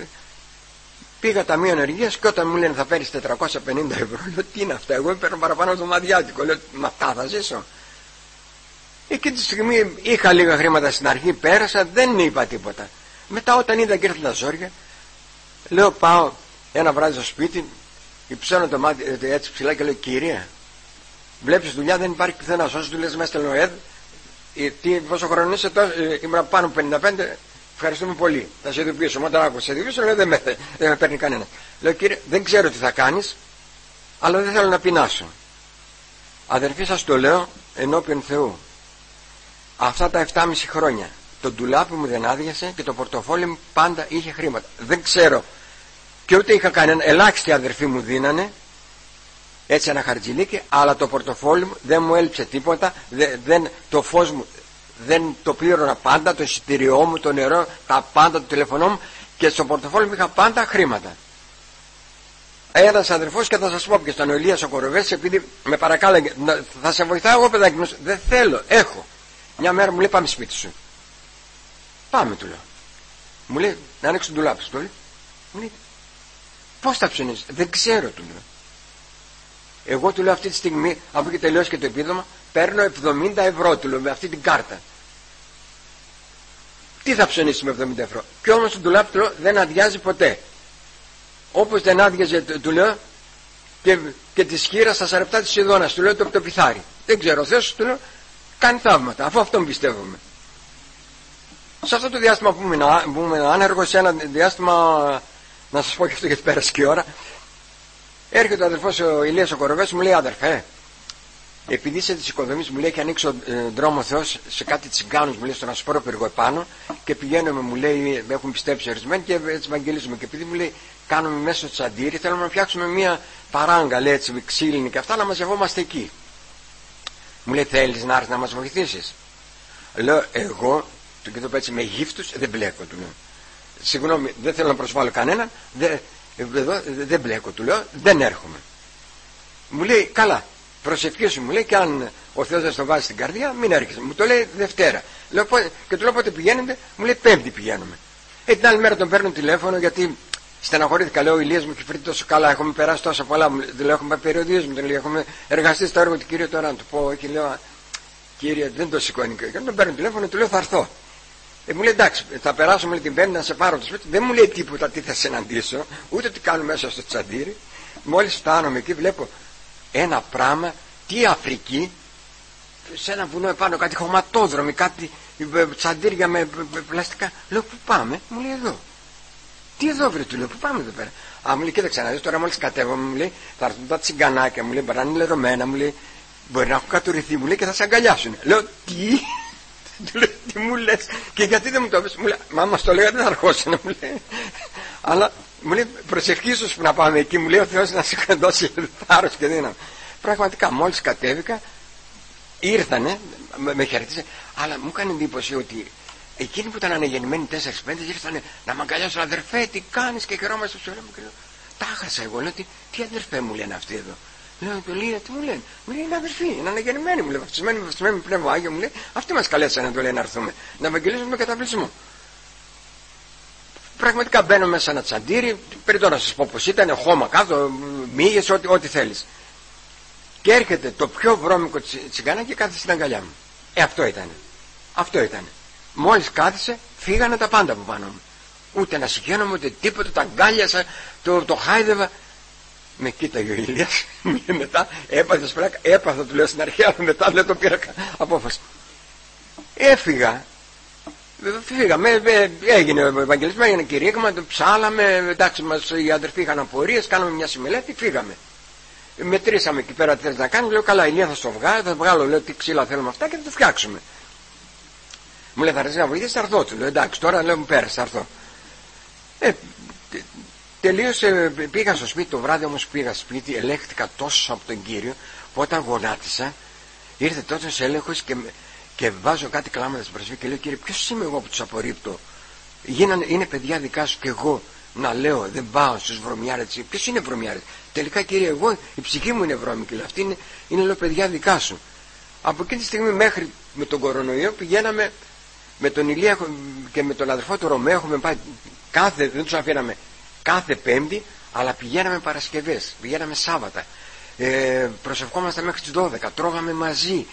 πήγα ταμείο ενεργείας και όταν μου λένε θα φέρεις τετρακόσια πενήντα ευρώ, λέω τι είναι αυτά, εγώ παίρνω παραπάνω το μαδιάτικο, λέω μα αυτά θα ζήσω. Εκείνη τη στιγμή είχα λίγα χρήματα στην αρχή, πέρασα, δεν είπα τίποτα. Μετά όταν είδα και ήρθαν τα ζόρια, λέω πάω ένα βράδυ στο σπίτι, υψώνω το μάτι έτσι ψηλά και λέω κυρία, βλέπεις δουλειά δεν υπάρχει πουθενά, όσο του λες μέσα στο ΕΔ. Τι, πόσο χρόνο είσαι τώρα, ήμουν πάνω από πενήντα πέντε, ευχαριστούμε πολύ. Θα σε ειδοποιήσω. Όταν άκουσα σε ειδοποιήσω, λέω δεν με, δεν με παίρνει κανένα. Λέω κύριε, δεν ξέρω τι θα κάνεις, αλλά δεν θέλω να πεινάσω. Αδερφοί, σας το λέω ενώπιον Θεού. Αυτά τα επτάμιση χρόνια το ντουλάπι μου δεν άδειασε και το πορτοφόλι μου πάντα είχε χρήματα. Δεν ξέρω και ούτε είχα κανένα. Ελάχιστοι αδερφοί μου δίνανε έτσι ένα χαρτζηλίκι, αλλά το πορτοφόλι μου δεν μου έλειψε τίποτα. Δεν, δεν, το φως μου δεν το πλήρωνα πάντα, το εισιτήριό μου, το νερό, τα πάντα, το τηλεφωνό μου, και στο πορτοφόλι μου είχα πάντα χρήματα. Ένας αδερφός, και θα σας πω, και στον Ηλίας ο Κοροβές, επειδή με παρακάλεγε, θα σε βοηθάω εγώ παιδάκι μου. Δεν θέλω, έχω. Μια μέρα μου λέει πάμε σπίτι σου. Πάμε, του λέω. Μου λέει να ανοίξω το ντουλάπι σου. Του λέει, μου λέει πώς θα ψωνίσεις? Δεν ξέρω, του λέω. Εγώ του λέω αυτή τη στιγμή, αφού και τελειώσει και το επίδομα, παίρνω εβδομήντα ευρώ, του λέω, με αυτή την κάρτα. Τι θα ψωνίσει με εβδομήντα ευρώ? Και όμως το ντουλάπι, του λέω, δεν αδειάζει ποτέ. Όπως δεν άδειαζε, του λέω, και, και τη σχήρα στα σαρεπτά της Ιδώνας, του λέω, το, το πιθάρι. Δεν ξέρω, ο Θεός, του λέω, κάνει θαύματα, αφού αυτόν πιστεύουμε. Σε αυτό το διάστημα που ήμουν άνεργος, σε ένα διάστημα, να σας πω και αυτό γιατί πέρασε και η ώρα, έρχεται ο αδερφός ο Ηλίας ο Κοροβές, μου λέει αδερφέ, επειδή είσαι της οικοδομής, μου λέει, και ανοίξω ε, δρόμο Θεός σε κάτι τσιγκάνους, μου λέει, στον Ασπρόπυργο επάνω, και πηγαίνουμε, μου λέει, έχουμε πιστέψει ορισμένοι και έτσι ευαγγελίζουμε. Και επειδή μου λέει, κάνουμε μέσα στο τσαντήρι, θέλουμε να φτιάξουμε μια παράγκα, λέει, έτσι, ξύλινη και αυτά, να μαζευόμαστε εκεί. Μου λέει, θέλεις να έρθεις να μας βοηθήσεις? Λέω, εγώ, του και το πω έτσι, με γύφτους δεν μπλέκω, του λέω. Συγγνώμη, δεν θέλω να προσβάλλω κανέναν, δεν, εδώ, δεν μπλέκω, του λέω, δεν έρχομαι. Μου λέει, καλά, προσευχήσου, μου λέει, και αν ο Θεός δεν στο βάζει στην καρδιά, μην έρχεσαι. Μου το λέει Δευτέρα. Λέω, και του λέω, πότε πηγαίνετε? Μου λέει, Πέμπτη πηγαίνουμε. Ε, την άλλη μέρα τον παίρνω τηλέφωνο, γιατί στεναχωρήθηκα. Λέω, ο Ηλίας μου έχει φέρει τόσο καλά, έχουμε περάσει τόσα πολλά. Μου λέει, έχουμε περιοδίες, μου λέει, έχουμε εργαστεί στο έργο του κύριου. Τώρα να του πω, όχι, λέω, κύριε, δεν το σηκώνει. Και τον παίρνω τηλέφωνο, του λέω, θα έρθω. Ε, μου λέει, εντάξει, θα περάσω, μου λέει, την Πέμπτη να σε πάρω το σπίτι. Δεν μου λέει τίποτα τι θα συναντήσω, ούτε τι κάνω μέσα στο τσαντήρι. Μόλις φτάνομαι εκεί, βλέπω ένα πράγμα, τι Αφρική, σε ένα βουνό επάνω, κάτι χωματόδρομοι, κάτι τσαντήρια με πλαστικά. Λέω, πού πάμε? Μου λέει, εδώ. Τι εδώ, βρε, του λέω, πού πάμε εδώ πέρα? Α, μου λέει, κοίταξε να δεις, τώρα μόλις κατέβομαι, μου λέει, θα έρθουν τα τσιγκανάκια, μου λέει, μπορεί να είναι λερωμένα, μου λέει, μπορεί να έχουν κατουρηθεί, μου λέει, και θα σε αγκαλιάσουν. Λέω, τι? Του λέει, τι μου λες? Και γιατί δεν μου το πες? Μου λέει, μα μας το λέγατε, δεν θα αρχόσουν, μου λέει. Αλλά μου λέει, προσευχήσου να πάμε εκεί, μου λέει, ο Θεός να σου δώσει θάρρος και δύναμη. Πραγματικά, μόλις κατέβηκα, ήρθανε, με, με χαιρετήσανε, αλλά μου έκανε εντύπωση ότι εκείνοι που ήταν αναγεννημένοι τέσσερις πέντε ήρθανε να μ' αγκαλιάσουν. Αδερφέ, τι κάνεις? Και χαιρόμαστε στο μου. Και λέω, τα χάσα εγώ. Λέω, τι, τι αδερφέ μου λένε αυτοί εδώ? Λέω, το λέει, τι μου λένε? Μου λέει, είναι αδερφοί, είναι αναγεννημένοι, μου λέει, βαφτισμένοι, βαφτισμένοι με πνεύμα Άγιο, μου λέει, αυτοί μας καλέσανε, το λέει, να έρθουμε να ευαγγελίσουμε τον καταβλισμό. Πραγματικά μπαίνω μέσα σε ένα τσαντήρι, περιττώ να σας πω πως ήταν, χώμα κάτω, μύγες, ό,τι, ό,τι θέλεις. Και έρχεται το πιο βρώμικο τσιγκάνα και κάθεται στην αγκαλιά μου. Ε, αυτό ήταν. Αυτό ήταν. Μόλις κάθισε, φύγανε τα πάντα από πάνω μου. Ούτε να συγχαίνομαι, ούτε τίποτα, τα αγκάλιασα, το, το χάιδευα. Με κοίταγε ο Ηλίας, μετά έπαθες πλάκα, έπαθα, του λέω στην αρχή, αλλά μετά δεν το πήρα απόφαση. Έφυγα. Φύγαμε, έγινε ο Ευαγγελισμός, έγινε κηρύγμα, ψάλαμε, εντάξει, μας, οι αδερφοί είχαν απορίες, κάναμε μια συμμελέτη, φύγαμε. Μετρήσαμε εκεί πέρα τι θέλεις να κάνεις, λέω, καλά, Ηλία, θα στο βγάλω, θα βγάλω, λέω, τι ξύλα θέλουμε αυτά και θα το φτιάξουμε. Μου λέει, θα έρθεις να βοηθήσεις, θα έρθω, του λέω, εντάξει, τώρα λέω, μου πέρασε, θα έρθω. Ε, τελείωσε, πήγα στο σπίτι το βράδυ, όμως πήγα στο σπίτι, ελέγχθηκα τόσο από τον Κύριο, που όταν γονάτισα, ήρθε τόσο έλεγχος και, και βάζω κάτι κλάματα στην προσφή και λέω, Κύριε, ποιος είμαι εγώ που τους απορρίπτω? Γίνανε, είναι παιδιά δικά σου και εγώ να λέω, δεν πάω στους βρωμιάρες? Ποιος είναι βρωμιάρες? Τελικά, Κύριε, εγώ, η ψυχή μου είναι βρώμικη, αυτή είναι, είναι λέω, παιδιά δικά σου. Από εκείνη τη στιγμή μέχρι με τον κορονοϊό πηγαίναμε με τον Ηλία και με τον αδερφό του Ρωμαίο, έχουμε πάει κάθε, δεν τους αφήναμε κάθε Πέμπτη, αλλά πηγαίναμε Παρασκευές, πηγαίναμε Σάββατα, ε, προσευχόμαστε μέχρι τις δώδεκα, τρώγαμε μαζί.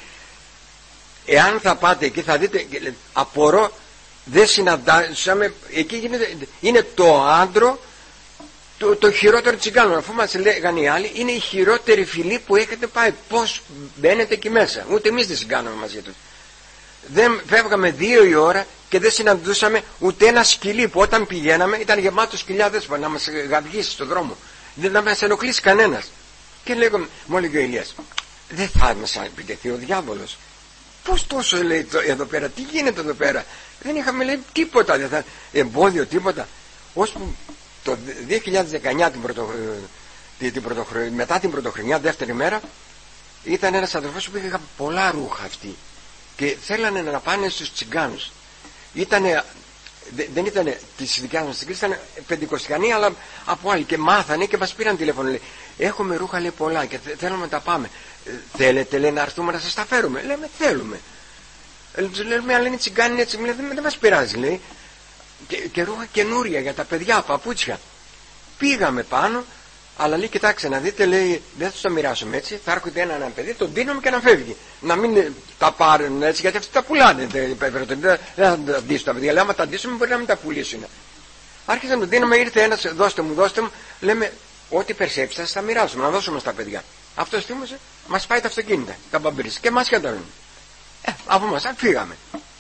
Εάν θα πάτε εκεί θα δείτε, απορώ, δεν συναντάσαμε, εκεί γίνεται, είναι το άντρο, το, το χειρότερο τσιγκάνο. Αφού μας λέγανε οι άλλοι, είναι η χειρότερη φυλή που έχετε πάει. Πώς μπαίνετε εκεί μέσα? Ούτε εμείς δεν συγκάνουμε μαζί τους. Δεν φεύγαμε δύο η ώρα και δεν συναντούσαμε ούτε ένα σκυλί που όταν πηγαίναμε ήταν γεμάτο σκυλιάδες να μας γαυγίσει στον δρόμο. Δεν να μας ενοχλήσει κανένας. Και λέγω, μου έλεγε ο Ηλίας, δεν θα μας επιτεθεί ο διάβολος. Πώς τόσο, λέει, εδώ πέρα, τι γίνεται εδώ πέρα. Δεν είχαμε, λέει, τίποτα, δεν θα, εμπόδιο, τίποτα. Ώσπου το δύο χιλιάδες δεκαεννιά την πρωτο, την πρωτοχρονιά, μετά την πρωτοχρονιά, δεύτερη μέρα, ήταν ένας αδερφός που είχε πολλά ρούχα αυτοί και θέλανε να πάνε στους τσιγκάνους. Ήτανε, δεν ήταν της δικιάς μας της ήταν πεντηκοστιανοί, αλλά από άλλοι, και μάθανε και μας πήραν τηλέφωνο, λέει, έχουμε ρούχα, λέει, πολλά και θέλουμε να τα πάμε. Ε, θέλετε, λέει, να έρθουμε να σας τα φέρουμε. Λέμε, θέλουμε. Ε, λέμε, αλλά είναι τσιγκάνοι έτσι, λέει, δεν, δεν μας πειράζει, λέει. Και, και ρούχα καινούρια για τα παιδιά, παπούτσια. Πήγαμε πάνω, αλλά λέει, κοιτάξτε να δείτε, λέει, δεν θα τους τα μοιράσουμε έτσι. Θα έρχεται ένα, ένα παιδί, τον δίνουμε και να φεύγει. Να μην τα πάρουν έτσι, γιατί αυτοί τα πουλάνε. Δεν θα τα ντύσουν τα παιδιά. Αλλά άμα τα ντύσουμε, μπορεί να μην τα πουλήσουν. Άρχισε να τον δίνουμε, ήρθε ένας, δώστε μου, δώστε μου. Λέμε, ό,τι περσέψει, θα τα μοιράσουμε, να δώσουμε στα παιδιά. Αυτό θύμωσε, μας πάει τα αυτοκίνητα, τα μπαμπρίς, και μας καταρρούν. Ε, από μας, φύγαμε.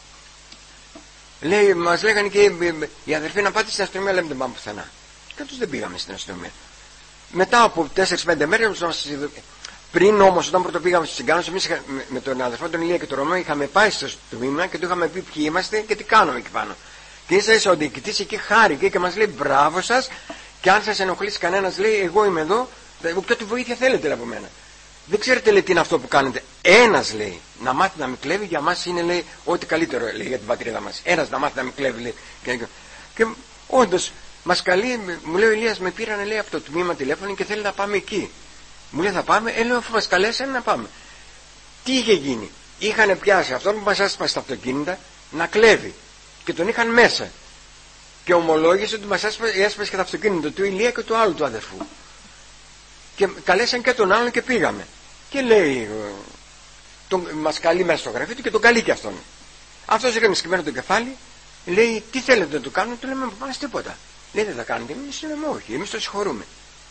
Λέει, μας λέγανε και οι αδερφοί να πάτε στην αστυνομία, λέμε δεν πάμε πουθενά. Και τους δεν πήγαμε στην αστυνομία. Μετά από τέσσερις πέντε μέρες, πριν όμως, όταν πρώτο πήγαμε στους τσιγκάνους, εμείς με τον αδερφό τον Ηλία και τον Ρωμό είχαμε πάει στο τμήμα και του είχαμε πει ποιοι είμαστε και τι κάνουμε εκεί πάνω. Και ίσα ίσα ο διοικητής εκεί χάρηκε και μας λέει μπράβο σας, και αν σας ενοχλήσει κανένας, λέει, εγώ είμαι εδώ, και ό,τι βοήθεια θέλετε από μένα. Δεν ξέρετε, λέει, τι είναι αυτό που κάνετε. Ένας, λέει, να μάθει να μην κλέβει, για μας είναι, λέει, ό,τι καλύτερο, λέει, για την πατρίδα μας. Ένας να μάθει να μην κλέβει, λέει. Και, και όντως, μας καλεί, μου λέει ο Ηλίας, με πήρανε, λέει, από το τμήμα τηλέφωνο και θέλει να πάμε εκεί. Μου λέει, θα πάμε, ε, λέω, αφού μας καλέσανε να πάμε. Τι είχε γίνει. Είχαν πιάσει αυτόν που μας άσπασε τα αυτοκίνητα να κλέβει. Και τον είχαν μέσα. Και ομολόγησε ότι μας έσπασε και τα αυτοκίνητα του Ηλία και του άλλου του αδερφού. Και καλέσαν και τον άλλον και πήγαμε. Και λέει, τον, μας καλεί μέσα στο γραφείο του και τον καλεί και αυτόν. Αυτός έκανε σκυμμένο το κεφάλι, λέει, τι θέλετε να του κάνουμε, του λέμε, μας τίποτα. Λέει, δεν θα κάνετε, εμείς λέμε, όχι, εμείς το συγχωρούμε.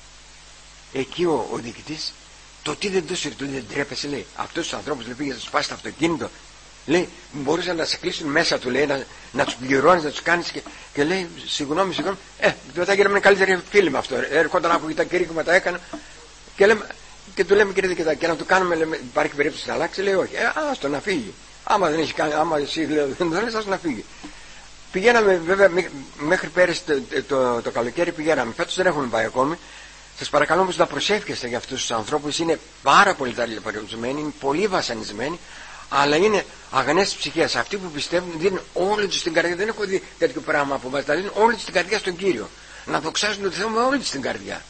Εκεί ο, ο διοικητής, το τι δεν το συρτούν, δεν τρέπεσαι, λέει, αυτούς τους ανθρώπους, λέει, πήγε να τους σπάσει το αυτοκίνητο. Λέει, μπορούσαν να σε κλείσουν μέσα του, λέει, να, να τους πληρώνεις, να τους κάνεις και, και λέει, συγγνώμη, συγγνώμη, ε, μετά γίναμε καλύτεροι φίλοι με αυτό. Έρχονταν από τα κηρύγματα, έκανα και, λέμε, και του λέμε, κύριε Δικητά, και να του κάνουμε, λέμε, υπάρχει περίπτωση να αλλάξει, λέει, όχι, ε, άστο να φύγει. Άμα δεν έχει κάνει, άμα εσύ λέει, δεν το λες, άστο να φύγει. Πηγαίναμε, βέβαια, μέχρι πέρυσι το, το, το, το καλοκαίρι πηγαίναμε, φέτος δεν έχουμε πάει ακόμη. Σας παρακαλώ όμως να προσεύχεστε για αυτούς τους ανθρώπους, είναι πάρα πολύ ταλαιπωρημένοι, είναι πολύ βασανισμένοι. Αλλά είναι αγνές ψυχές. Αυτοί που πιστεύουν δίνουν όλη τους την καρδιά. Δεν έχω δει τέτοιο πράγμα από μας. Τα δίνουν όλη τους την καρδιά στον Κύριο. Να δοξάζουν τον Θεό με όλη τους την καρδιά.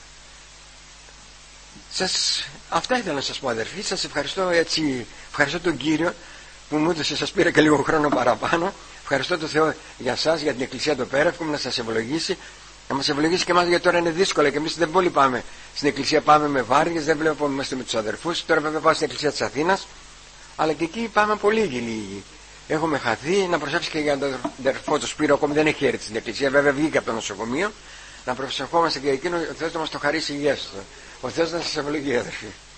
Σας... Αυτά ήθελα να σας πω, αδερφοί. Σας ευχαριστώ έτσι. Ευχαριστώ τον Κύριο που μου έδωσε. Σας πήρα και λίγο χρόνο παραπάνω. Ευχαριστώ τον Θεό για σας, για την Εκκλησία εδώ πέρα. Εύχομαι να σας ευλογήσει. Να μας ευλογήσει και εμάς, γιατί τώρα είναι δύσκολο και εμείς δεν πολύ πάμε στην Εκκλησία. Πάμε με βάρδιες. Δεν βλέπω που είμαστε με τους αδερφούς. Τώρα βέβαια πάω στην Εκκλησία της Αθήνας. Αλλά και εκεί πάμε πολύ λίγοι. Έχουμε χαθεί. Να προσέψει και για τον αδερφό του Σπύρο, ακόμη δεν έχει έρθει στην Εκκλησία. Βέβαια βγήκε από το νοσοκομείο. Να προσευχόμαστε και εκείνο, ο Θεός να μας το χαρίσει υγεία. Ο Θεός να σας ευλογεί, αδερφοί.